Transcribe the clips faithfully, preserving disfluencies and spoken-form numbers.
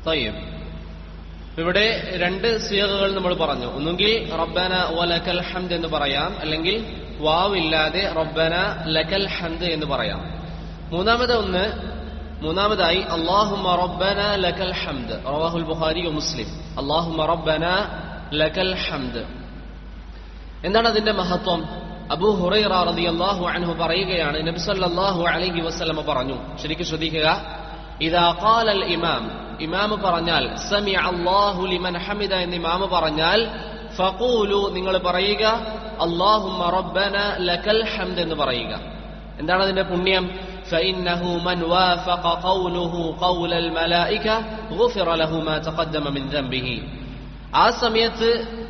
Tayyip. ഇവിടെ രണ്ട് സിയഗകൾ നമ്മൾ പറഞ്ഞു. ഒന്നുകിൽ റബ്ബന വലക്കൽ ഹംദ് എന്ന് പറയാം, അല്ലെങ്കിൽ വാവ് ഇല്ലാതെ റബ്ബന ലക്കൽ ഹംദ് എന്ന് പറയാം. മൂന്നാമത് ഒന്ന് മൂന്നാമതായി അല്ലാഹുമ്മ റബ്ബന ലക്കൽ ഹംദ്, റവാഹുൽ ബുഖാരി വ മുസ്ലിം. അല്ലാഹുമ്മ റബ്ബന ലക്കൽ ഹംദ്. എന്താണ് അതിന്റെ മഹത്വം? അബൂ ഹുറൈറ റളിയല്ലാഹു അൻഹു പറയുകയാണ്, നബി സല്ലല്ലാഹു അലൈഹി വസല്ലം പറഞ്ഞു, ശരിക്കും ശ്രദ്ധിക്കുക, ഇദാ ഖാലൽ ഇമാം, ഇമാം പറഞ്ഞാൽ, സമിഅ അല്ലാഹു ലിമൻ ഹമിദ എന്ന് ഇമാം പറഞ്ഞാൽ, ഫഖൂലു നിങ്ങൾ പറയുക, അല്ലാഹുമ്മ റബ്ബന ലക്കൽ ഹംദ് എന്ന് പറയുക. എന്താണ് അതിന്റെ പുണ്യം? ഫഇന്നഹു മൻ വാഫഖ ഖൗലുഹു ഖൗലൽ മലായിക ഗുഫിറ ലഹു മാ തഖദ്ദമ മിൻ ദംബിഹി. ആ സമയത്ത്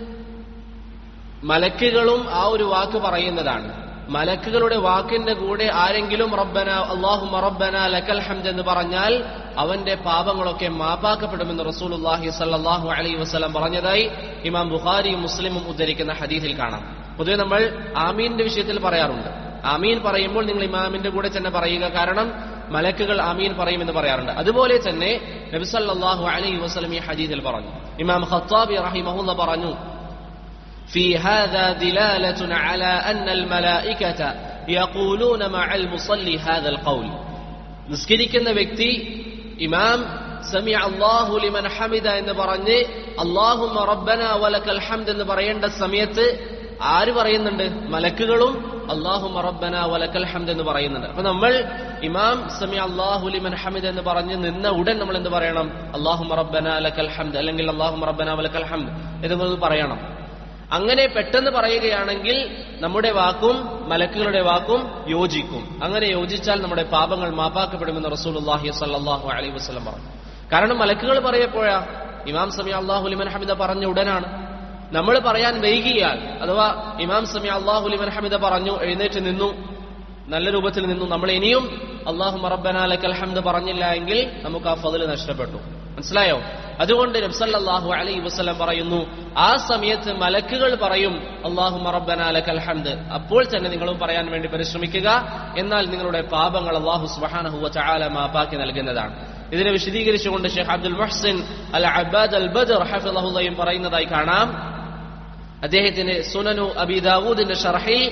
മലക്കുകളും ആ ഒരു വാക്ക് പറയുന്നതാണ്. മലക്കുകളുടെ വാക്കിന്റെ കൂടെ ആരെങ്കിലും റബ്ബന അല്ലാഹുമ്മ റബ്ബന ലക്കൽ ഹംദ് എന്ന് പറഞ്ഞാൽ അവന്റെ പാപങ്ങളൊക്കെ മാപ്പാക്കപ്പെടുമെന്ന് റസൂലുള്ളാഹി സ്വല്ലല്ലാഹു അലൈഹി വസല്ലം പറഞ്ഞതായി ഇമാം ബുഖാരിയും മുസ്ലിമും ഉദ്ധരിക്കുന്ന ഹദീസിൽ കാണാം. പൊതുവെ നമ്മൾ ആമീന്റെ വിഷയത്തിൽ പറയാറുണ്ട്. ആമീൻ പറയുമ്പോൾ നിങ്ങൾ ഇമാമിന്റെ കൂടെ തന്നെ പറയുക, കാരണം മലക്കുകൾ ആമീൻ പറയുമെന്ന് പറയാറുണ്ട്. അതുപോലെ തന്നെ നബി സല്ലല്ലാഹു അലൈഹി വസല്ലം ഈ ഹദീസിൽ പറഞ്ഞു. ഇമാം ഖത്താബി റഹിമഹുല്ലാഹ് പറഞ്ഞു, في هذا دلالة على أن الملائكة يقولون مع المصلي هذا القول. നിസ്കരിക്കുന്ന വ്യക്തി ഇമാം സമിഅ അല്ലാഹു ലിമൻ ഹമിദ എന്ന് പറഞ്ഞ് അല്ലാഹുമ്മ റബ്ബന വലക്കൽ ഹംദ് എന്ന് പറയേണ്ട സമയത്ത് ആര് പറയുന്നുണ്ട്? മലക്കുകളും അല്ലാഹുമ്മ റബ്ബന വലക്കൽ ഹംദ് എന്ന് പറയുന്നുണ്ട്. അപ്പൊ നമ്മൾ ഇമാം സമിഅ അല്ലാഹു ലിമൻ ഹമിദ എന്ന് പറഞ്ഞ് നിന്ന ഉടൻ നമ്മൾ എന്ത് പറയണം? അല്ലാഹുമ്മ റബ്ബന ലക്കൽ ഹംദ്, അല്ലെങ്കിൽ അല്ലാഹുമ്മ റബ്ബന വലക്കൽ ഹംദ് എന്ന് പറയണം. അങ്ങനെ പെട്ടെന്ന് പറയുകയാണെങ്കിൽ നമ്മുടെ വാക്കും മലക്കുകളുടെ വാക്കും യോജിക്കും. അങ്ങനെ യോജിച്ചാൽ നമ്മുടെ പാപങ്ങൾ മാപ്പാക്കപ്പെടുമെന്ന് റസൂലുള്ളാഹി സ്വല്ലല്ലാഹു അലൈഹി വസല്ലം പറഞ്ഞു. കാരണം മലക്കുകൾ പറയപ്പോഴാ ഇമാം സമിഅ അല്ലാഹു ലിമൻ ഹമിദ പറഞ്ഞ ഉടനാണ്. നമ്മൾ പറയാൻ വൈകിയാൽ, അഥവാ ഇമാം സമിഅ അല്ലാഹു ലിമൻ ഹമിദ പറഞ്ഞു, എഴുന്നേറ്റ് നിന്നു, നല്ല രൂപത്തിൽ നിന്നു, നമ്മൾ ഇനിയും അല്ലാഹുമ്മ റബ്ബന ലക്കൽ ഹംദ് പറഞ്ഞില്ല എങ്കിൽ നമുക്ക് ആ ഫضل നഷ്ടപ്പെട്ടു. മനസ്സിലായോ? അതുകൊണ്ട് നബി സല്ലല്ലാഹു അലൈഹി വസല്ലം പറയുന്നു, ആ സമയത്ത് മലക്കുകൾ പറയും അല്ലാഹുമ്മ റബ്ബന ലക്കൽ ഹംദ്. അപ്പോൾ തന്നെ നിങ്ങളും പറയാൻ വേണ്ടി പരിശ്രമിക്കുക. എന്നാൽ നിങ്ങളുടെ പാപങ്ങൾ അല്ലാഹു സുബ്ഹാനഹു വ തആല മാപ്പാക്കി നൽകുന്നതാണ്. ഇതിനെ വിശദീകരിച്ചുകൊണ്ട് ഷെയ്ഖ് അബ്ദുൽ മുഹ്സിൻ അൽ അബ്ബാദ് അൽ ബദർ ഹഫിളഹുല്ലാഹു പറയുന്നതായി കാണാം. അദ്ദേഹത്തിന്റെ സുനനു അബി ദാവൂദിന്റെ ഷർഹിൽ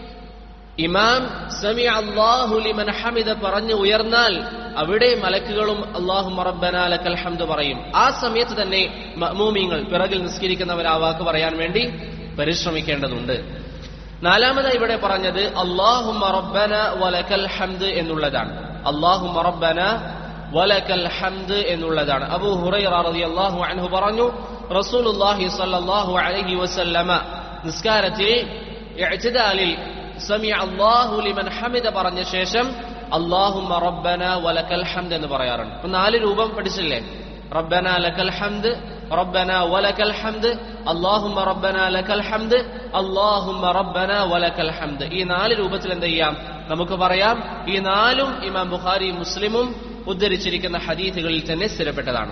ഇമാം സമിഅ അല്ലാഹു ലിമൻ ഹമിദ പറഞ്ഞു ഉയർന്നാൽ അവിടെ മലക്കുകളും അല്ലാഹുമ്മ റബ്ബന ലക്കൽ ഹംദ് പറയും. ആ സമയത്ത് തന്നെ മഅ്മൂമീങ്ങൾ, പിറകിൽ നിസ്കരിക്കുന്നവർ ആ വാക്ക് പറയാൻ വേണ്ടി പരിശ്രമിക്കേണ്ടതുണ്ട്. നാലാമതായി ഇവിടെ പറഞ്ഞത് അല്ലാഹുമ്മ റബ്ബന വലക്കൽ ഹംദ് എന്നുള്ളതാണ്. അല്ലാഹുമ്മ റബ്ബന വലക്കൽ ഹംദ് എന്നുള്ളതാണ്. അബൂ ഹുറൈറ റളിയല്ലാഹു അൻഹു പറഞ്ഞു, റസൂലുള്ളാഹി സ്വല്ലല്ലാഹു അലൈഹി വസല്ലമ നിസ്കാരത്തിൽ ഇഅ്തിദാലിൽ സമിഅ അല്ലാഹു ലിമൻ ഹമിദ പറഞ്ഞ ശേഷം അല്ലാഹുമ്മ റബ്ബന വലക്കൽ ഹംദ് എന്ന് പറയാറുണ്ട്. അപ്പൊ നാല് രൂപം പഠിച്ചില്ലേ? റബ്ബന ലക്കൽ ഹംദ്, റബ്ബന വലക്കൽ ഹംദ്, അല്ലാഹുമ്മ റബ്ബന ലക്കൽ ഹംദ്, അല്ലാഹുമ്മ റബ്ബന വലക്കൽ ഹംദ്. ഈ നാല് രൂപത്തിൽ എന്ത് ചെയ്യാം? നമുക്ക് പറയാം. ഈ നാലും ഇമാം ബുഖാരി മുസ്ലിമും ഉദ്ധരിച്ചിരിക്കുന്ന ഹദീസുകളിൽ തന്നെ സ്ഥിരപ്പെട്ടതാണ്.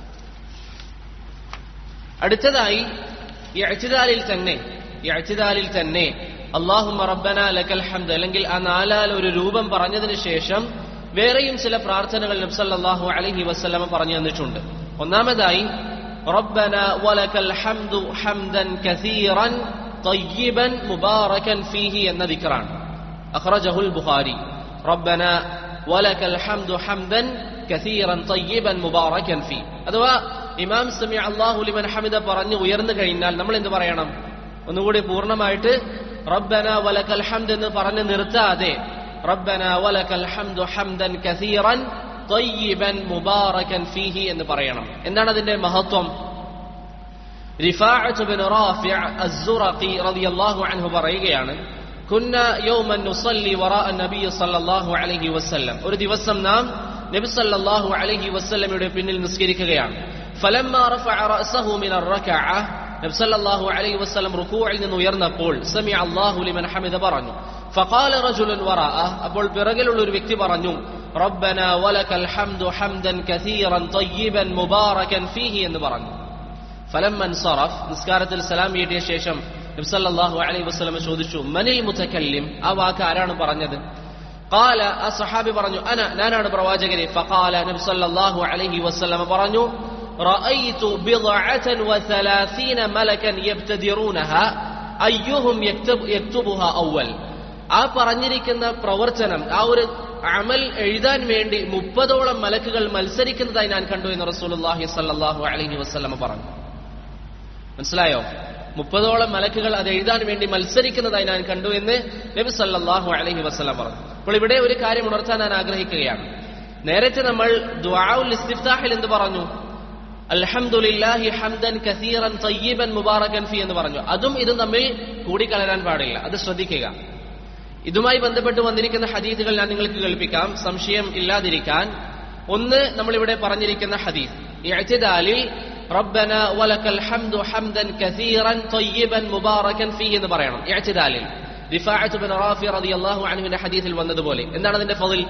അടുത്തതായി ഇഅ്തിദാലിൽ തന്നെ ഇഅ്തിദാലിൽ തന്നെ അല്ലാഹുമ്മ റബ്ബന ലക്കൽ ഹംദ് അല്ലെങ്കിൽ ആ നാലാൽ ഒരു രൂപം പറഞ്ഞതിന് ശേഷം വേറെയും ചില പ്രാർത്ഥനകൾ നബി സല്ലല്ലാഹു അലൈഹി വസല്ലം പറഞ്ഞു തന്നിട്ടുണ്ട്. ഒന്നാമതായി റബ്ബന വലക്കൽ ഹംദു ഹംദൻ കസീറൻ തയ്യിബൻ മുബാറകൻ ഫീഹി എന്ന ദിക്റാണ്. അഖ്റജഹുൽ ബുഖാരി. റബ്ബന വലക്കൽ ഹംദു ഹംദൻ കസീറൻ തയ്യിബൻ മുബാറകൻ ഫീ. അഥവാ ഇമാം സമിഅ അല്ലാഹു ലിമൻ ഹമിദ പറഞ്ഞു ഉയർന്നു കഴിഞ്ഞാൽ നമ്മൾ എന്ത് പറയണം? ഒന്നുകൂടി പൂർണ്ണമായിട്ട് റബ്ബന വലക്കൽ ഹംദ് എന്ന് പറഞ്ഞ് നിർത്താതെ റബ്ബന വലക്കൽ ഹംദു ഹംദൻ കസീറൻ തയ്യിബൻ മുബാറകൻ ഫീഹി എന്ന് പറയണം. എന്താണ് അതിന്റെ മഹത്വം? റിഫാഅത്ത് ബിൻ റാഫിഅ അസ്സുറഖി റളിയല്ലാഹു അൻഹു പറയുകയാണ്, കുന്ന യൗമൻ നുസല്ലി വറാഅ നബി സല്ലല്ലാഹു അലൈഹി വസല്ലം. ഒരു ദിവസം നാം നബി സല്ലല്ലാഹു അലൈഹി വസല്ലമയുടെ പിന്നിൽ നിസ്കരിക്കുകയാണ്. ഫലമ്മാ റഫഅ റഅസഹു മിന അർറകഅ, നബി സല്ലല്ലാഹു അലൈഹി വസല്ലം റുകൂഇൽ നിന്ന് ഉയർന്നപ്പോൾ സമിഅ അല്ലാഹു ലിമൻ ഹമിദ പറഞ്ഞു. ഫഖാല റജുലുൻ വറാഅ, അപ്പോൾ പിറകിലുള്ള ഒരു വ്യക്തി പറഞ്ഞു റബ്ബന വലക്കൽ ഹംദു ഹംദൻ കസീറൻ തയ്യിബൻ മുബാറകൻ ഫീഹി എന്ന് പറഞ്ഞു. ഫലമ്മ ഇൻസറഫ്, നിസ്കാരത്തിൽ സലാം വീട്ടിയ ശേഷം നബി സല്ലല്ലാഹു അലൈഹി വസല്ലം ചോദിച്ചു, മനിൽ മുതകല്ലിം, ആ വാക്ക് ആരാണ് പറഞ്ഞത്? ഖാല ആ സഹാബി പറഞ്ഞു അന ഞാനാണ് പ്രവാചകരെ. ഫഖാല നബി സല്ലല്ലാഹു അലൈഹി വസല്ലം പറഞ്ഞു റഅയ്തു ബിദ്അതൻ വസലാസീന മലകൻ യബ്തദിറൂനഹ അയ്യുഹും യക്തുബുഹ അവൽ. ആ പറഞ്ഞിരിക്കുന്ന പ്രവർത്തനം, ആ ഒരു അമൽ എഴുതാൻ വേണ്ടി മുപ്പതോളം മലക്കുകൾ മത്സരിക്കുന്നതായി ഞാൻ കണ്ടു എന്ന് റസൂലുള്ളാഹി സ്വല്ലല്ലാഹു അലൈഹി വസല്ലം പറഞ്ഞു. മനസ്സിലായോ? മുപ്പതോളം മലക്കുകൾ അത് എഴുതാൻ വേണ്ടി മത്സരിക്കുന്നതായി ഞാൻ കണ്ടു എന്ന് നബി സല്ലല്ലാഹു അലൈഹി വസല്ലം പറഞ്ഞു. അപ്പോൾ ഇവിടെ ഒരു കാര്യം ഉണർത്താൻ ഞാൻ ആഗ്രഹിക്കുകയാണ്. നേരത്തെ നമ്മൾ ദുആഉൽ ഇസ്തിഫ്താഹിൽ എന്ത് പറഞ്ഞു? അൽഹംദുലില്ലാഹി ഹംദൻ കസീറൻ തയ്യിബൻ മുബാറകൻ ഫീ എന്ന് പറഞ്ഞു. അതും ഇതും തമ്മിൽ കൂടിക്കലരാൻ പാടില്ല, അത് ശ്രദ്ധിക്കുക. ഇതുമായി ബന്ധപ്പെട്ട് വന്നിരിക്കുന്ന ഹദീസുകൾ ഞാൻ നിങ്ങൾക്ക് കേൾപ്പിക്കാം, സംശയം ഇല്ലാതിരിക്കാൻ. ഒന്ന്, നമ്മളിവിടെ പറഞ്ഞിരിക്കുന്ന ഹദീസ് ഇഅ്തിദാലിൽ റബ്ബന വലക്കൽ ഹംദു ഹംദൻ കസീറൻ തയ്യിബൻ മുബാറകൻ ഫീ എന്ന് പറയണം. ഇഅ്തിദാലിൽ റിഫാഅത്ത് ബിൻ റാഫി റളിയല്ലാഹു അൻഹുവിന്റെ ഹദീസിൽ വന്നതുപോലെ. എന്താണ് അതിന്റെ ഫളിൽ?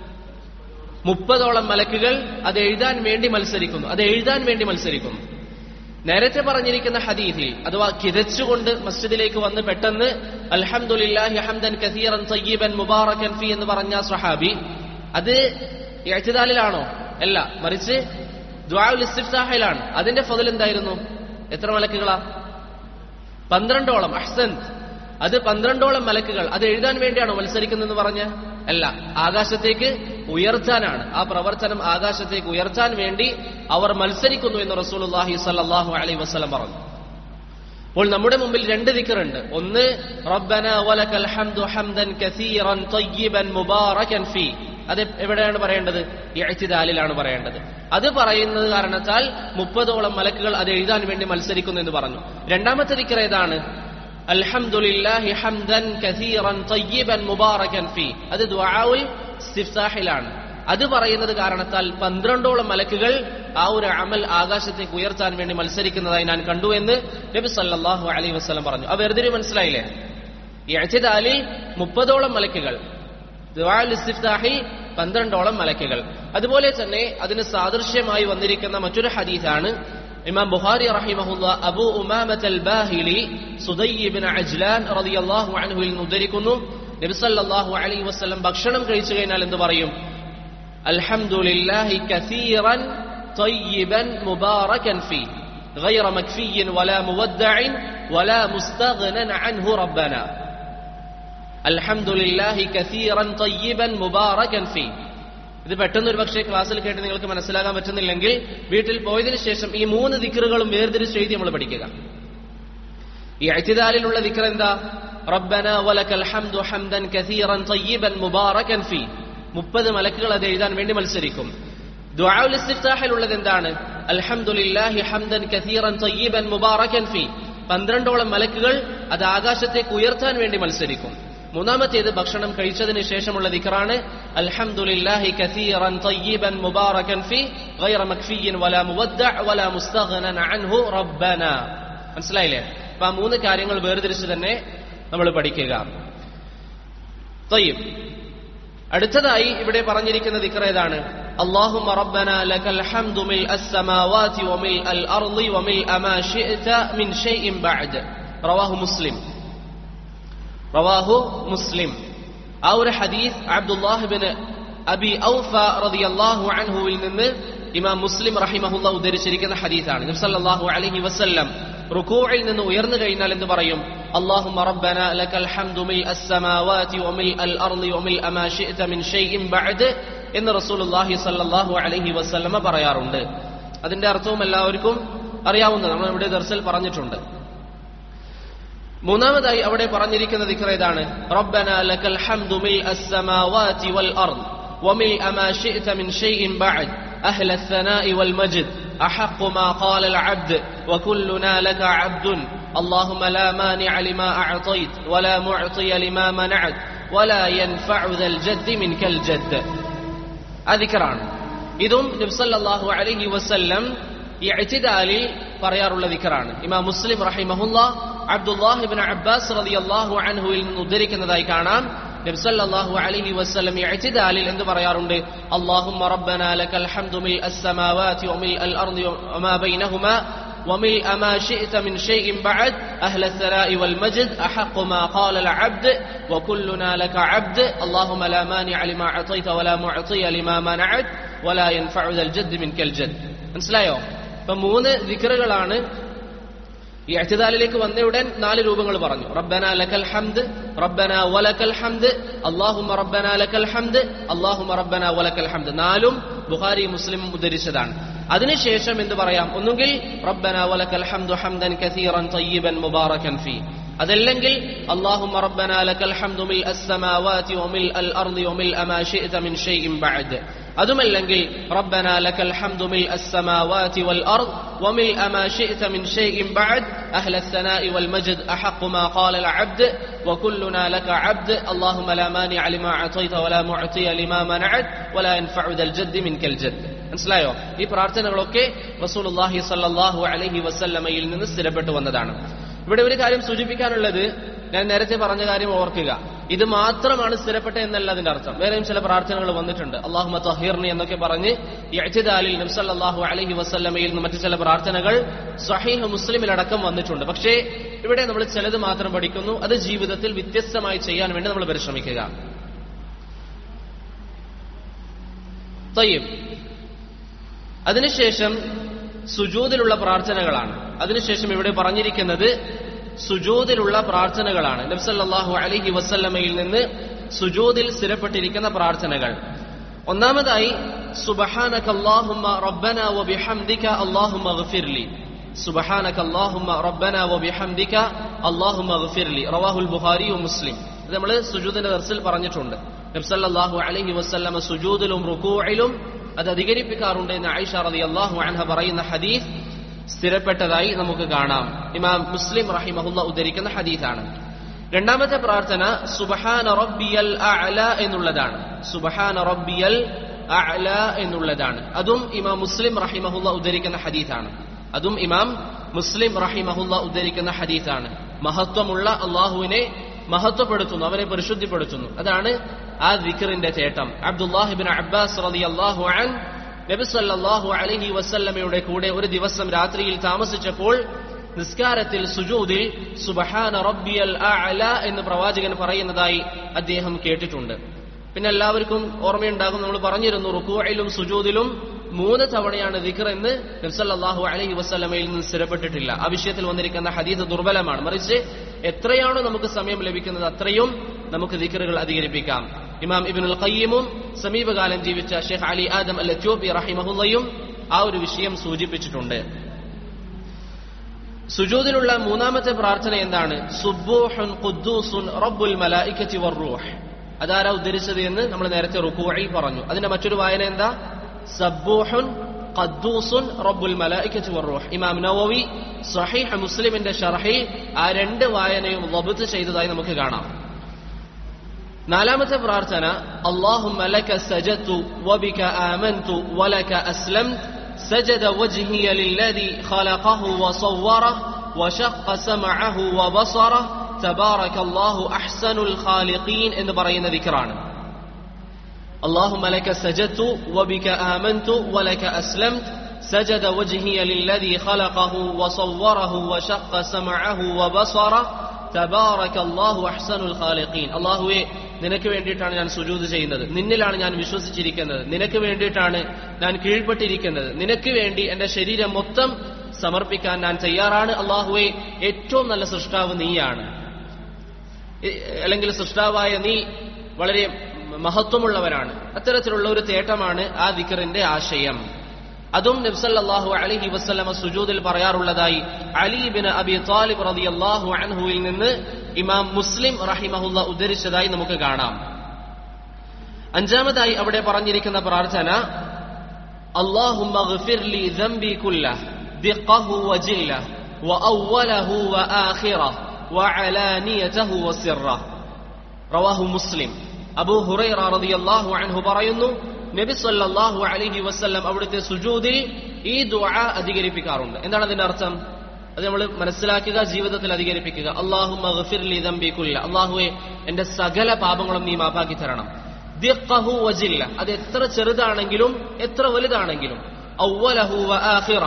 മുപ്പതോളം മലക്കുകൾ അത് എഴുതാൻ വേണ്ടി മത്സരിക്കുന്നു, അത് എഴുതാൻ വേണ്ടി മത്സരിക്കുന്നു. നേരത്തെ പറഞ്ഞിരിക്കുന്ന ഹദീസിൽ അഥവാ കിതച്ചുകൊണ്ട് മസ്ജിദിലേക്ക് വന്ന് പെട്ടെന്ന് അൽഹംദുലില്ലാഹി ഹംദൻ കസീറൻ തയ്യിബൻ മുബാറകൻ ഫീ എന്ന് പറഞ്ഞ സ്വഹാബി അത് ഇഅ്തിദാലിലാണോ? അല്ല, മറിച്ച് ദുആഉൽ ഇസ്തിഫ്താഹിലാണ്. അതിന്റെ ഫളൽ എന്തായിരുന്നു? എത്ര മലക്കുകളാ? പന്ത്രണ്ടോളം. അഹ്സൻത്. അത് പന്ത്രണ്ടോളം മലക്കുകൾ അത് എഴുതാൻ വേണ്ടിയാണോ മത്സരിക്കുന്നതെന്ന് പറഞ്ഞ? അല്ല, ആകാശത്തേക്ക് ഉയർത്താനാണ്. ആ പ്രവർത്തനം ആകാശത്തേക്ക് ഉയർത്താൻ വേണ്ടി അവർ മത്സരിക്കുന്നു എന്ന് റസൂലുള്ളാഹി സ്വല്ലല്ലാഹു അലൈഹി വസല്ലം പറഞ്ഞു. അപ്പോൾ നമ്മുടെ മുമ്പിൽ രണ്ട് ദിക്റുണ്ട്. ഒന്ന് റബ്ബന വലക്കൽ ഹംദു ഹംദൻ കസീറൻ തയ്യിബൻ മുബാറകൻ ഫീ. അത് എവിടെയാണ് പറയേണ്ടത്? ഇഅ്തിദാലിലാണ് പറയേണ്ടത്. അത് പറയുന്നത് കാരണത്താൽ മുപ്പതോളം മലക്കുകൾ അത് എഴുതാൻ വേണ്ടി മത്സരിക്കുന്നു എന്ന് പറഞ്ഞു. രണ്ടാമത്തെ ദിക്ർ ഏതാണ്? അൽഹംദുലില്ലാഹി ഹംദൻ കസീറൻ തയ്യിബൻ മുബാറകൻ ഫീ. അത് ദുആഉൽ ഇസ്തിഫ്താഹിലാണ്. അത് പറയുന്നത് കാരണത്താൽ പന്ത്രണ്ടോളം മലക്കുകൾ ആ ഒരു അമൽ ആകാശത്തേക്ക് ഉയർത്താൻ വേണ്ടി മത്സരിക്കുന്നതായി ഞാൻ കണ്ടു എന്ന് നബി സല്ലല്ലാഹു അലൈഹി വസല്ലം പറഞ്ഞു. ആ വേർതിരിവ് മനസ്സിലായില്ലേ? ഇഅ്തിദാലിൽ മുപ്പതോളം മലക്കുകൾ, ദുആഉൽ ഇസ്തിഫ്താഹിൽ പന്ത്രണ്ടോളം മലക്കുകൾ. അതുപോലെ തന്നെ അതിന് സാദൃശ്യമായി വന്നിരിക്കുന്ന മറ്റൊരു ഹദീസാണ് ഇമാം ബുഖാരി റഹിമഹുല്ലാ അബൂ ഉമാമത്ത് അൽ ബാഹിലി സുദയ്യ് ഇബ്നു അജ്ലാൻ റളിയല്ലാഹു അൻഹുവിൽ നിന്ന് ഉദ്ധരിക്കുന്നു. നബി സല്ലല്ലാഹു അലൈഹി വസല്ലം ഭക്ഷണം കഴിച്ചു കഴിഞ്ഞാൽ എന്ത് പറയും? അൽഹംദുലില്ലാഹി കസീറൻ തയ്യിബൻ മുബാറകൻ ഫീ ഗൈറ മക്ഫിയ്യിൻ വലാ മുവദ്ദഇൻ വലാ മുസ്തഗ്നൻ അൻഹു റബ്ബന. അൽഹംദുലില്ലാഹി കസീറൻ തയ്യിബൻ മുബാറകൻ ഫീ. ഇത് പെട്ടെന്ന് ഒരു പക്ഷേ ക്ലാസ്സിൽ കേട്ട് നിങ്ങൾക്ക് മനസ്സിലാക്കാൻ പറ്റുന്നില്ലെങ്കിൽ വീട്ടിൽ പോയതിനു ശേഷം ഈ മൂന്ന് ദിക്റുകളും വേർതിരിച്ച് എഴുതി നമ്മൾ പഠിക്കുക. ഈ ഇഅ്തിദാലിലുള്ള ദിക്ർ എന്താ? റബ്ബന വലക്കൽ ഹംദു ഹംദൻ കസീറൻ തയ്യിബൻ മുബാറകൻ ഫീ. മുപ്പത് മലക്കുകൾ അത് എഴുതാൻ വേണ്ടി മത്സരിക്കും. ദുആഉൽ ഇസ്തിഫ്താഹിലുള്ളത് എന്താണ്? അൽഹംദുലില്ലാഹി ഹംദൻ കസീറൻ തയ്യിബൻ മുബാറകൻ ഫീ. പന്ത്രണ്ടോളം മലക്കുകൾ അത് ആകാശത്തേക്ക് ഉയർത്താൻ വേണ്ടി മത്സരിക്കും. മൂന്നാമത്തേത് ഭക്ഷണം കഴിച്ചതിന് ശേഷമുള്ള ദിക്റാണ് അൽഹംദുലില്ലാഹി കസീറൻ തയ്യിബൻ മുബാറകൻ ഫീ ഗൈറ മക്ഫിയ്യിൻ വലാ മുവദ്ദഅ വലാ മുസ്തഗ്നൻ അൻഹു റബ്ബന. മനസ്സിലായില്ലേ? അപ്പൊ ആ മൂന്ന് കാര്യങ്ങൾ വേർതിരിച്ച് തന്നെ നമ്മൾ പഠിക്കുക. തയ്യിബ്. അടുത്തതായി ഇവിടെ പറഞ്ഞിരിക്കുന്ന ദിക്ർ ഏതാണ്? അല്ലാഹുമ്മ റബ്ബന ലകൽ ഹംദു മിൽഅസ് സമാവാതി വമിൽഅൽ അർളി വമിൽഅ മാ ശിഅത മിൻ ഷൈഇൻ ബഅദ്. റവാഹു മുസ്ലിം. റവാഹു മുസ്ലിം. ആ ഒരു ഹദീസ് അബ്ദുല്ലാഹ് ഇബ്നു അബി ഔഫ റളിയല്ലാഹു അൻഹുവിൽ നിന്ന് ഇമാം മുസ്ലിം റഹിമഹുല്ലാഹ് ഉദ്ധരിച്ചിരിക്കുന്ന ഹദീസാണ്. നബി സല്ലല്ലാഹു അലൈഹി വസല്ലം റുകൂഇൽ നിന്ന് ഉയർന്നു കഴിഞ്ഞാൽ എന്ത് പറയും? അല്ലാഹുമ്മ റബ്ബന ലകൽ ഹംദു മിൽഅസ് സമാവാതി വമിൽഅൽ അർളി വമിൽഅ മാ ശിഅത മിൻ ഷൈഇൻ ബഅദ് എന്ന് റസൂലുള്ളാഹി സല്ലല്ലാഹു അലൈഹി വസല്ലം പറയാറുണ്ട്. അതിന്റെ അർത്ഥവും എല്ലാവർക്കും അറിയാവുന്നതാണ്, നമ്മൾ ഇവിടെ ദർസിൽ പറഞ്ഞിട്ടുണ്ട്. മൂന്നാമതായി അവിടെ പറഞ്ഞിരിക്കുന്ന ദിക്ർ ഏതാണ്? റബ്ബന ലകൽ ഹംദു മിൽഅസ് സമാവാതി വൽ അർദ് വമിൽഅ മാ ശിഅത മിൻ ഷൈഇൻ ബഅദ് അഹ്ല അസ്സനാഇ വൽ മജ്ദ് അഹഖു മാ ഖാല അൽ അബ്ദ് വകുല്ലുനാ ലക അബ്ദുൻ اللهم لا مانع لما أعطيت ولا معطي لما منعت ولا ينفع ذا الجد منك الجد. അദിക്റാണ്. ഇതും നബി സല്ലല്ലാഹു അലൈഹി വസല്ലം ഇഅ്തിദാലിൽ പറയാറുള്ള ദിക്റാണ്. ഇമാം മുസ്ലിം റഹിമഹുല്ലാഹ് അബ്ദുല്ലാഹ് ഇബ്നു അബ്ബാസ് റളിയല്ലാഹു അൻഹുവിൽ നിന്ന് ഉദ്ധരിക്കുന്നതായി കാണാം. നബി സല്ലല്ലാഹു അലൈഹി വസല്ലം ഇഅ്തിദാലിൽ എന്ത് പറയാറുണ്ട്? അല്ലാഹുമ്മ റബ്ബന ലകൽ ഹംദു മിൽഅസ് സമാവാതി വമിൽഅൽ അർളി വമാ ബൈനഹുമാ وملء ما شئت من شيء بعد أهل الثناء والمجد أحق ما قال العبد وكلنا لك عبد اللهم لا مانع لما أعطيت ولا معطي لما منعت ولا ينفع ذا الجد منك الجد. മനസ്സിലായോ? ഇപ്പൊ മൂന്ന് ദിക്റുകളാണ്. ഈ ഇഅ്തിദാലിലേക്ക് വന്നയുടൻ നാല് രൂപങ്ങൾ പറഞ്ഞു. റബ്ബന ലക്കൽ ഹംദ്, റബ്ബന വലക്കൽ ഹംദ്, അല്ലാഹുമ്മ റബ്ബന ലക്കൽ ഹംദ്, അല്ലാഹുമ്മ റബ്ബന വലക്കൽ ഹംദ്. നാലും ബുഖാരി മുസ്ലിം ഉദ്ധരിച്ചതാണ്. അതിനുശേഷം എന്ത് പറയാം? ഒന്നുകിൽ റബ്ബന വലക്കൽ ഹംദു ഹംദൻ കസീറൻ തയ്യിബൻ മുബാറകൻ ഫീ, അതല്ലെങ്കിൽ അല്ലാഹുമ്മ റബ്ബന ലക്കൽ ഹംദു മിൽ അസ്സമാവാതി വമിൽ അൽ അർളി വമിൽ മാ ശിഅത മിൻ ഷൈഇൻ ബഅദ്, അതുമല്ലെങ്കിൽ റബ്ബന ലക്കൽ ഹംദു മിൽ അസ്സമാവാതി വൽ അർള് വമിൽ മാ ശിഅത മിൻ ഷൈഇൻ ബഅദ് അഹ്ല الثناء والمجد أحق ما قال العبد وكلنا لك عبد اللهم لا مانع لما أعطيت ولا معطي لما منعت ولا ينفع ذا الجد منك الجد. മനസ്സിലായോ? ഈ പ്രാർത്ഥനകളൊക്കെ റസൂലുള്ളാഹി സ്വല്ലല്ലാഹു അലൈഹി വസല്ലമയിൽ നിന്ന് സ്ഥിരപ്പെട്ടു വന്നതാണ്. ഇവിടെ ഒരു കാര്യം സൂചിപ്പിക്കാനുള്ളത്, ഞാൻ നേരത്തെ പറഞ്ഞ കാര്യം ഓർക്കുക, ഇത് മാത്രമാണ് സ്ഥിരപ്പെട്ട എന്നല്ല അതിന്റെ അർത്ഥം. വേറെയും ചില പ്രാർത്ഥനകൾ വന്നിട്ടുണ്ട്. അല്ലാഹുമ്മ തഹിർനി എന്നൊക്കെ പറഞ്ഞ് ഇഅ്തിദാലിൽ നബി സല്ലല്ലാഹു അലൈഹി വസല്ലമയിൽ നിന്ന് മറ്റു ചില പ്രാർത്ഥനകൾ സ്വഹീഹ് മുസ്ലിമിലടക്കം വന്നിട്ടുണ്ട്. പക്ഷേ ഇവിടെ നമ്മൾ ചിലത് മാത്രം പഠിക്കുന്നു. അത് ജീവിതത്തിൽ വ്യത്യസ്തമായി ചെയ്യാൻ വേണ്ടി നമ്മൾ പരിശ്രമിക്കുക. തയ്യിബ്. അതിനുശേഷം സുജൂദിലുള്ള പ്രാർത്ഥനകളാണ്. അതിനുശേഷം ഇവിടെ പറഞ്ഞിരിക്കുന്നത് സുജൂദിലുള്ള പ്രാർത്ഥനകളാണ്. നബി സല്ലല്ലാഹു അലൈഹി വസല്ലമയിൽ നിന്ന് സുജൂദിൽ സ്ഥിരപ്പെട്ടിരിക്കുന്ന പ്രാർത്ഥനകൾ. ഒന്നാമതായി സുബ്ഹാനകല്ലാഹുമ്മ റബ്ബനാ വബിഹംദിക അല്ലാഹുമ്മഗ്ഫിർലി, സുബ്ഹാനകല്ലാഹുമ്മ റബ്ബനാ വബിഹംദിക അല്ലാഹുമ്മഗ്ഫിർലി, റവാഹുൽ ബുഖാരി മുസ്ലിം. ഇത് നമ്മൾ സുജൂദിന്റെ ദർസിൽ പറഞ്ഞിട്ടുണ്ട്. നബി സല്ലല്ലാഹു അലൈഹി വസല്ലമ സുജൂദിലും റുകൂഇലും അത് അധികരിപ്പിക്കാറുണ്ട് എന്ന് ആയിഷ റളിയല്ലാഹു അൻഹ പറയുന്ന ഹദീസ് സ്ഥിരപ്പെട്ടതായി നമുക്ക് കാണാം. ഇമാം മുസ്ലിം റഹിമഹുല്ലാഹ് ഉദ്ധരിക്കുന്ന ഹദീസാണ്. രണ്ടാമത്തെ പ്രാർത്ഥന സുബ്ഹാന റബ്ബിയൽ അഅല എന്നുള്ളതാണ്. സുബ്ഹാന റബ്ബിയൽ അഅല എന്നുള്ളതാണ്. അതും ഇമാം മുസ്ലിം റഹിമഹുല്ലാഹ് ഉദ്ധരിക്കുന്ന ഹദീസാണ്. അതും ഇമാം മുസ്ലിം റഹിമഹുല്ലാഹ് ഉദ്ധരിക്കുന്ന ഹദീസാണ്. മഹത്വമുള്ള അല്ലാഹുവിനെ മഹത്വപ്പെടുത്തുന്നു, അവനെ പരിശുദ്ധിപ്പെടുത്തുന്നു. അതാണ് ആ ദിക്റിന്റെ തേട്ടം. അബ്ദുല്ലാഹ് ഇബ്നു അബ്ബാസ് റളിയല്ലാഹു അൻഹു നബി സല്ലല്ലാഹു അലൈഹി വസല്ലമയുടെ കൂടെ ഒരു ദിവസം രാത്രിയിൽ താമസിച്ചപ്പോൾ നിസ്കാരത്തിൽ സുജൂദിൽ സുബ്ഹാന റബ്ബിയൽ അഅല എന്ന് പ്രവാചകൻ പറയുന്നതായി അദ്ദേഹം കേട്ടിട്ടുണ്ട്. പിന്നെ എല്ലാവർക്കും ഓർമ്മയുണ്ടാകും, നമ്മൾ പറഞ്ഞിരുന്നു റുകൂഇലും സുജൂദിലും മൂന്ന് തവണയാണ് ദിക്ർ എന്ന് നബി സല്ലല്ലാഹു അലൈഹി വസല്ലമയിൽ നിന്ന് സ്ഥിരപ്പെട്ടിട്ടില്ല. ആ വിഷയത്തിൽ വന്നിരിക്കുന്ന ഹദീസ് ദുർബലമാണ്. മറിച്ച് എത്രയാണോ നമുക്ക് സമയം ലഭിക്കുന്നത് അത്രയും നമുക്ക് ദിക്റുകൾ അധികരിപ്പിക്കാം. ഇമാം ഇബ്നുൽ ഖയ്യിമും സമീപകാലം ജീവിച്ച ഷെയ്ഖ് അലി ആദം അൽ എത്യോപ്പി റഹിമഹുല്ലയും ആ ഒരു വിഷയം സൂചിപ്പിച്ചിട്ടുണ്ട്. സുജൂദിലുള്ള മൂന്നാമത്തെ പ്രാർത്ഥന എന്താണ്? സുബ്ബൂഹുൻ ഖുദ്ദൂസുൻ റബ്ബുൽ മലായികത്തി വറൂഹ്. അതാരാ ഉദ്ധരിച്ചത് എന്ന് നമ്മൾ നേരത്തെ റുകൂഇൽ പറഞ്ഞു. അതിന്റെ മറ്റൊരു വായന എന്താ? സബ്ബൂഹുൻ ഖദ്ദൂസുൻ റബ്ബുൽ മലായികത്തി വറൂഹ്. ഇമാം നവവി സ്വഹീഹ് മുസ്ലിമിന്റെ ശർഹിൽ ആ രണ്ട് വായനയും ളബ്ത് ചെയ്തതായി നമുക്ക് കാണാം. നാലാമത്തെ പ്രാർത്ഥന അല്ലാഹുമ്മ ലക സജദതു വബിക ആമൻതു വലക അസ്ലംതു സജദ വജ്ഹിയ ലില്ലദി ഖലഖഹു വസവ്വറഹു വശഖ സമഅഹു വബസറഹു തബാറകല്ലാഹു അഹ്സനുൽ ഖാലിഖീൻ എന്ന് പറയുന്ന ദിക്റാണ്. اللهم لك سجدت وبك آمنت ولك أسلمت سجد وجهي للذي خلقه وصوره وشق سمعه وبصره تبارك الله أحسن الخالقين. അല്ലാഹുവേ, നിനക്ക് വേണ്ടിയിട്ടാണ് ഞാൻ സുജൂദ് ചെയ്യുന്നത്, നിന്നിലാണ് ഞാൻ വിശ്വസിച്ചിരിക്കുന്നത്, നിനക്ക് വേണ്ടിയിട്ടാണ് ഞാൻ കീഴ്പ്പെട്ടിരിക്കുന്നത്, നിനക്ക് വേണ്ടി എന്റെ ശരീരം മൊത്തം സമർപ്പിക്കാൻ ഞാൻ തയ്യാറാണ്. അല്ലാഹുവേ, ഏറ്റവും നല്ല സൃഷ്ടാവ് നീയാണ്, അല്ലെങ്കിൽ സൃഷ്ടാവായ നീ വളരെ മഹത്വമുള്ളവരാണ്. അത്തരത്തിലുള്ള ഒരു തേട്ടമാണ് ആ ദിക്റിന്റെ ആശയം. അതും നബി സല്ലല്ലാഹു അലൈഹി വസല്ലമ സുജൂദിൽ പറയാറുള്ളതായി അലി ഇബ്നു അബി ത്വാലിബ് റളിയല്ലാഹു അൻഹുവിൽ നിന്ന് ഇമാം മുസ്ലിം റഹിമഹുല്ലാഹ് ഉദ്ധരിച്ചതായി നമുക്ക് കാണാം. അഞ്ചാമതായി അവിടെ പറഞ്ഞിരിക്കുന്ന പ്രാർത്ഥന അല്ലാഹുമ്മ ഗ്ഫിർ ലി ദംബി കുല്ലഹു ദിഖഹു വജില്ലഹു വഅവ്വലഹു വആഖിറഹു വഅലാനിയതഹു വസിറഹു. റവാഹു മുസ്ലിം. അബൂ ഹുറൈറ റളിയല്ലാഹു അൻഹു പറയുന്നു, നബി സല്ലല്ലാഹു അലൈഹി വസല്ലം അവിടുത്തെ സുജൂദിൽ ഈ ദുആ അധികരിപ്പിക്കാറുണ്ട്. എന്താണ് അതിന്റെ അർത്ഥം? അത് നമ്മൾ മനസ്സിലാക്കുക, ജീവിതത്തിൽ അധികരിപ്പിക്കുക. അല്ലാഹുമ്മ ഗ്ഫിർ ലി ദംബി കുല്ല, അല്ലാഹുവേ എന്റെ സകല പാപങ്ങളും നീ മാപ്പാക്കി തരണം. ദിഖഹു വജില്ല, അത് എത്ര ചെറുതാണെങ്കിലും എത്ര വലുതാണെങ്കിലും. അവ്വലഹു വആഖിറഹു,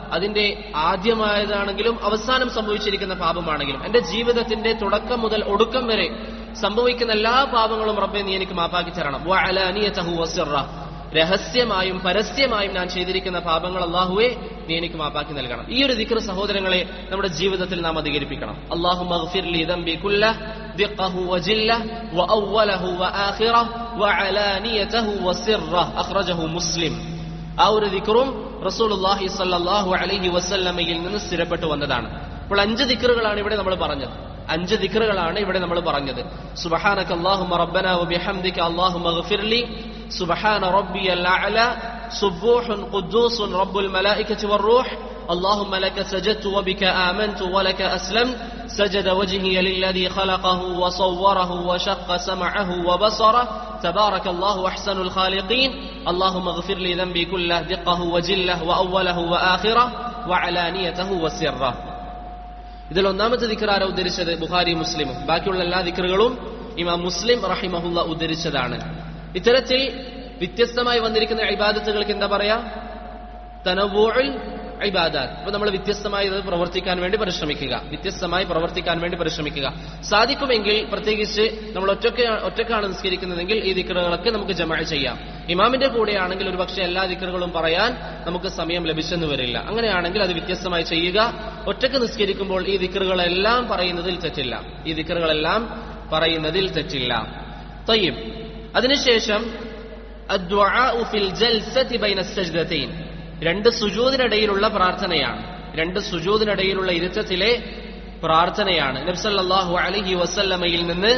അതിന്റെ ആദ്യമായതാണെങ്കിലും അവസാനം സംഭവിച്ചിരിക്കുന്ന പാപമാണെങ്കിലും എന്റെ ജീവിതത്തിന്റെ തുടക്കം മുതൽ ഒടുക്കം വരെ സംഭവിക്കുന്ന എല്ലാ പാപങ്ങളും റബ്ബേ നീ എനിക്ക് മാപ്പാക്കി തരണം. വഅലാനിയതഹു വസിറ, രഹസ്യമായും പരസ്യമായും ഞാൻ ചെയ്തിരിക്കുന്ന പാപങ്ങൾ അല്ലാഹുവേ നീ എനിക്ക് മാപ്പാക്കി നൽകണം. ഈ ഒരു ദിക്ർ സഹോദരങ്ങളെ നമ്മുടെ ജീവിതത്തിൽ നാം അധികരിപ്പിക്കണം. അല്ലാഹുമ്മ ഗ്ഫിർ ലി ദംബി കുല്ലഹു ദിഖഹു വജില്ലഹു വഅവ്വലഹു വആഖിറഹു വഅലാനിയതഹു വസിറ. അഖ്റജഹു മുസ്ലിം. ആ ഒരു ദിക്റും റസൂലുള്ളാഹി സ്വല്ലല്ലാഹു അലൈഹി വസല്ലമയിൽ നിന്ന് സ്ഥിരപ്പെട്ടു വന്നതാണ്. അപ്പോൾ അഞ്ച് ദിക്റുകളാണ് ഇവിടെ നമ്മൾ പറഞ്ഞത്. അഞ്ച് ദിക്റുകളാണ് ഇവിടെ നമ്മൾ പറഞ്ഞത്. സുബ്ഹാനക അല്ലാഹുമ്മ റബ്ബനാ വബിഹംദിക അല്ലാഹുമ്മ ഗ്ഫിർലി സുബ്ഹാന റബ്ബിയൽ അഅല സുബ്ബൂഹുൻ ഖുദ്ദൂസുൻ റബ്ബുൽ മലായികതി വറൂഹ് اللهم لك سجدت وبك آمنت ولك أسلمت سجد وجهي للذي خلقه وصوره وشق سمعه وبصره تبارك الله أحسن الخالقين اللهم اغفر لي ذنبي كله دقه وجله وأوله وآخره وعلانيته وسره. ഇതിൽ ഒന്നാമത്തെ ദിക്ർ ആരാ ഉദ്ധരിച്ചത്? ബുഖാരി മുസ്ലിമും. ബാക്കിയുള്ള എല്ലാ ദിക്റുകളും ഇമാം മുസ്ലിം റഹിമഹുല്ല ഉദ്ധരിച്ചതാണ്. ഇത്തരത്തിൽ വ്യത്യസ്തമായി വന്നിരിക്കുന്ന ഇബാദത്തുകൾക്ക് എന്താ പറയാ? തനവ്വുഉൽ ഇബാദാത്ത്. അപ്പൊ നമ്മൾ വ്യത്യസ്തമായി ഇത് പ്രവർത്തിക്കാൻ വേണ്ടി പരിശ്രമിക്കുക, വ്യത്യസ്തമായി പ്രവർത്തിക്കാൻ വേണ്ടി പരിശ്രമിക്കുക. സാധിക്കുമെങ്കിൽ പ്രത്യേകിച്ച് നമ്മൾ ഒറ്റയ്ക്ക് ഒറ്റക്കാണ് നിസ്കരിക്കുന്നതെങ്കിൽ ഈ ദിക്റുകളൊക്കെ നമുക്ക് ജമാഅ ചെയ്യാം. ഇമാമിന്റെ കൂടെയാണെങ്കിൽ ഒരു പക്ഷേ എല്ലാ ദിക്റുകളും പറയാൻ നമുക്ക് സമയം ലഭിച്ചെന്ന് വരില്ല. അങ്ങനെയാണെങ്കിൽ അത് വ്യത്യസ്തമായി ചെയ്യുക. ഒറ്റയ്ക്ക് നിസ്കരിക്കുമ്പോൾ ഈ ദിക്റുകളെല്ലാം പറയുന്നതിൽ തെറ്റില്ല, ഈ ദിക്റുകളെല്ലാം പറയുന്നതിൽ തെറ്റില്ല. തയ്യിബ്. അതിനുശേഷം അദ്ദുആഉ ഫിൽ ജൽസതി ബൈന അസ്സജ്ദതൈൻ, രണ്ട് സുജൂദിനിടയിലുള്ള പ്രാർത്ഥനയാണ്. രണ്ട് സുജൂദിനിടയിലുള്ള ഇരുത്തത്തിലെ പ്രാർത്ഥനയാണ് നബി സല്ലല്ലാഹു അലൈഹി വസല്ലമയിൽ നിന്ന്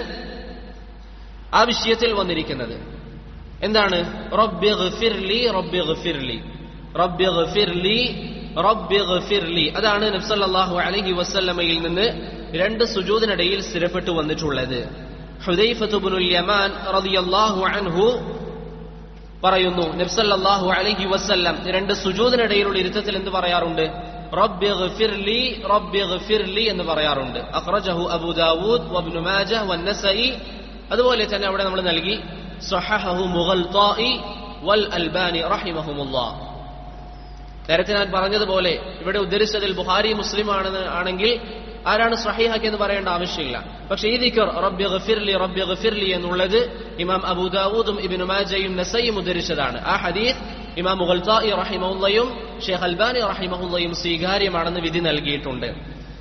ആ വിഷയത്തിൽ വന്നിരിക്കുന്നത്. എന്താണ്? റബ്ബി ഗ്ഫിർലി റബ്ബി ഗ്ഫിർലി റബ്ബി ഗ്ഫിർലി റബ്ബി ഗ്ഫിർലി. അതാണ് നബി സല്ലല്ലാഹു അലൈഹി വസല്ലമയിൽ നിന്ന് രണ്ട് സുജൂദിനിടയിൽ സ്ഥിരപ്പെട്ടു വന്നിട്ടുള്ളത്. ഹുദൈഫത്ത് ഇബ്നുൽ യമാൻ റളിയല്ലാഹു അൻഹു പറയുന്നു, നബി സല്ലല്ലാഹു അലൈഹി വസല്ലം രണ്ട് സുജൂദിനിടയിലുള്ള ഇരുത്തത്തിൽ എന്ത് പറയാറുണ്ട്? റബ്ബി ഗ്ഫിർലി റബ്ബി ഗ്ഫിർലി എന്ന് പറയാറുണ്ട്. അഖ്റജഹു അബൂ ദാവൂദ് വഇബ്നു മാജഹ് വന്നസഈ. അതുപോലെ തന്നെ അവിടെ നമ്മൾ നൽകി സ്വഹഹഹു മുഗൽതാഇ വൽ അൽബാനി റഹിമഹുമുല്ലാഹ്. നേരത്തെ ഞാൻ പറഞ്ഞതുപോലെ ഇവിടെ ഉദ്ധരിച്ചതിൽ ബുഖാരി മുസ്ലിം ആണെന്ന് ആണെങ്കിൽ ആരാണ് സ്വഹീഹാക്കി എന്ന് പറയേണ്ട ആവശ്യമില്ല. പക്ഷേ ഈ ദിക്ർ റബ്ബി ഗ്ഫിർലി റബ്ബി ഗ്ഫിർലി എന്നുള്ളത് ഇമാം അബൂ ദാവൂദും ഇബ്നു മാജയും നസഈയും ഉദ്ധരിച്ചതാണ്. ആ ഹദീസ് ഇമാം മുഗൽതാഇ റഹിമഹുല്ലയും ഷെയ്ഖ് അൽബാനി റഹിമഹുല്ലയും സ്വീകാര്യമാണെന്ന് വിധി നൽകിയിട്ടുണ്ട്.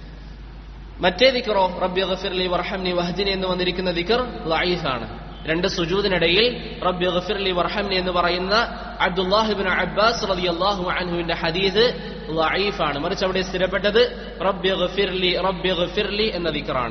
മറ്റേ ദിക്റോ റബ്ബി ഗ്ഫിർലി വർഹംനി വഹ്ദിനി എന്ന് വന്നിരിക്കുന്ന ദിക്ർ ദഈഫാണ്. രണ്ട് സുജൂദിനിടയിൽ റബ്ബി ഗ്ഫിർലി വർഹംനി എന്ന് പറയുന്ന അബ്ദുല്ലാഹ് ഇബ്നു അബ്ബാസ് റളിയല്ലാഹു അൻഹുവിന്റെ ഹദീസ് ദഈഫാണ്. മറിച്ച് അവിടെ സ്ഥിരപ്പെട്ടത് റബ്ബി ഗ്ഫിർലി റബ്ബി ഗ്ഫിർലി എന്ന ദിക്റാണ്.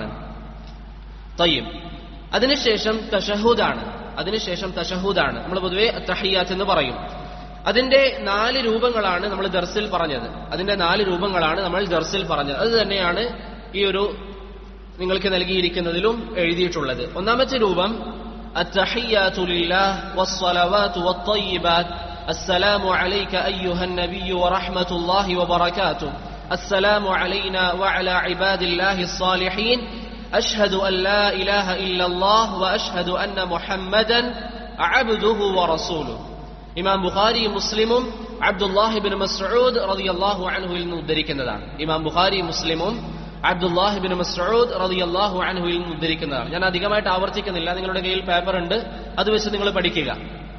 തയ്യിബ്. അതിനുശേഷം തശഹുദാണ്. അതിനുശേഷം തശഹുദാണ്. നമ്മൾ പൊതുവെ അത്തഹിയ്യാത്ത് എന്ന് പറയും. അതിന്റെ നാല് രൂപങ്ങളാണ് നമ്മൾ ദർസിൽ പറഞ്ഞത്. അതിന്റെ നാല് രൂപങ്ങളാണ് നമ്മൾ ദർസിൽ പറഞ്ഞത്. അത് തന്നെയാണ് ഈ ഒരു നിങ്ങൾക്ക് നൽകിയിരിക്കുന്നതിലും എഴുതിയിട്ടുള്ളത്. ഒന്നാമത്തെ രൂപം التحيات لله والصلوات والطيبات السلام عليك أيها النبي ورحمة الله وبركاته السلام علينا وعلى عباد الله الصالحين أشهد أن لا إله إلا الله وأشهد أن محمدا عبده ورسوله. ഇമാം ബുഖാരി മുസ്ലിമും അബ്ദുല്ലാഹി ബിൻ മസ്ഊദ് റളിയല്ലാഹു അൻഹുവിൽ നിന്ന് ഉദ്ധരിക്കുന്നതാണ്. ഇമാം ബുഖാരി മുസ്ലിമും അബ്ദുല്ലാഹി ബിൻ മസ്ഊദ് റളിയല്ലാഹു അൻഹുവിൽ നിന്ന് ഉദ്ധരിക്കുന്നതാണ്. ഞാൻ അധികമായിട്ട് ആവർത്തിക്കുന്നില്ല, നിങ്ങളുടെ കയ്യിൽ പേപ്പർ ഉണ്ട്, അത് വെച്ച് നിങ്ങൾ പഠിക്കുക.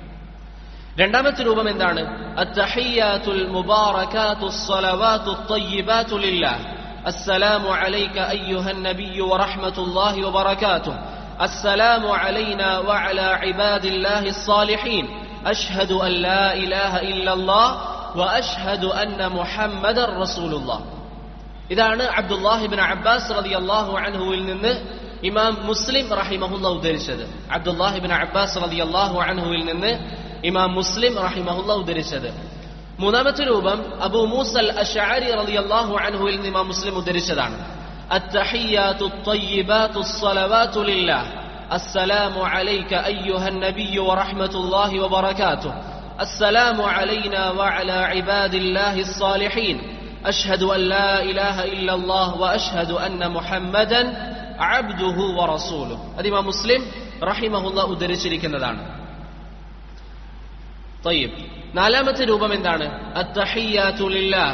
രണ്ടാമത്തെ രൂപം എന്താണ്? അത്തഹിയ്യാത്തുൽ മുബാറകാതുസ് സ്വലവാതുത് ത്വയ്യിബാതു ലില്ലാഹ് അസ്സലാമു അലൈക അയ്യുഹൻ നബിയ്യു വറഹ്മത്തുള്ളാഹി വബറകാതുഹു അസ്സലാമു അലൈനാ വഅലാ ഇബാദില്ലാഹിസ് സാലിഹീൻ അഷ്ഹദു അൻ ലാ ഇലാഹ ഇല്ലല്ലാഹ് വഅഷ്ഹദു അന്ന മുഹമ്മദർ റസൂലുള്ളാഹ്. ഇതാണ് അബ്ദുല്ലാഹി ഇബ്നു അബ്ബാസ് റളിയല്ലാഹു അൻഹുവിൽ നിന്ന് ഇമാം മുസ്ലിം റഹിമഹുല്ലാഹ് ഉദ്ധരിച്ചത്. അബ്ദുല്ലാഹി ഇബ്നു അബ്ബാസ് റളിയല്ലാഹു അൻഹുവിൽ നിന്ന് ഇമാം മുസ്ലിം റഹിമഹുല്ലാഹ് ഉദ്ധരിച്ചത്. മൂന്നാമത്തെ രൂപം അബൂ മൂസൽ അശ്അരി റളിയല്ലാഹു അൻഹുവിൽ നിന്ന് ഇമാം മുസ്ലിം ഉദ്ധരിച്ചതാണ്. അത്തഹിയ്യാതുത് ത്വയ്യിബാതുസ് സ്വലവാതു ലില്ലാഹ് അസ്സലാമു അലൈക അയ്യുഹൻ നബിയ്യു വറഹ്മത്തുള്ളാഹി വബറകാതുഹു അസ്സലാമു അലൈനാ വഅലാ ഇബാദില്ലാഹിസ് സാലിഹീൻ أشهد أن لا إله إلا الله وأشهد أن محمدا عبده ورسوله. അത് ഇമാം മുസ്ലിം റഹിമഹുല്ലാഹ് ഉദ്ധരിച്ചിരിക്കുന്നതാണ്. طيب. നാലാമത്തെ രൂപം എന്താണ്? അത്തഹിയ്യാതു ലില്ലാഹ്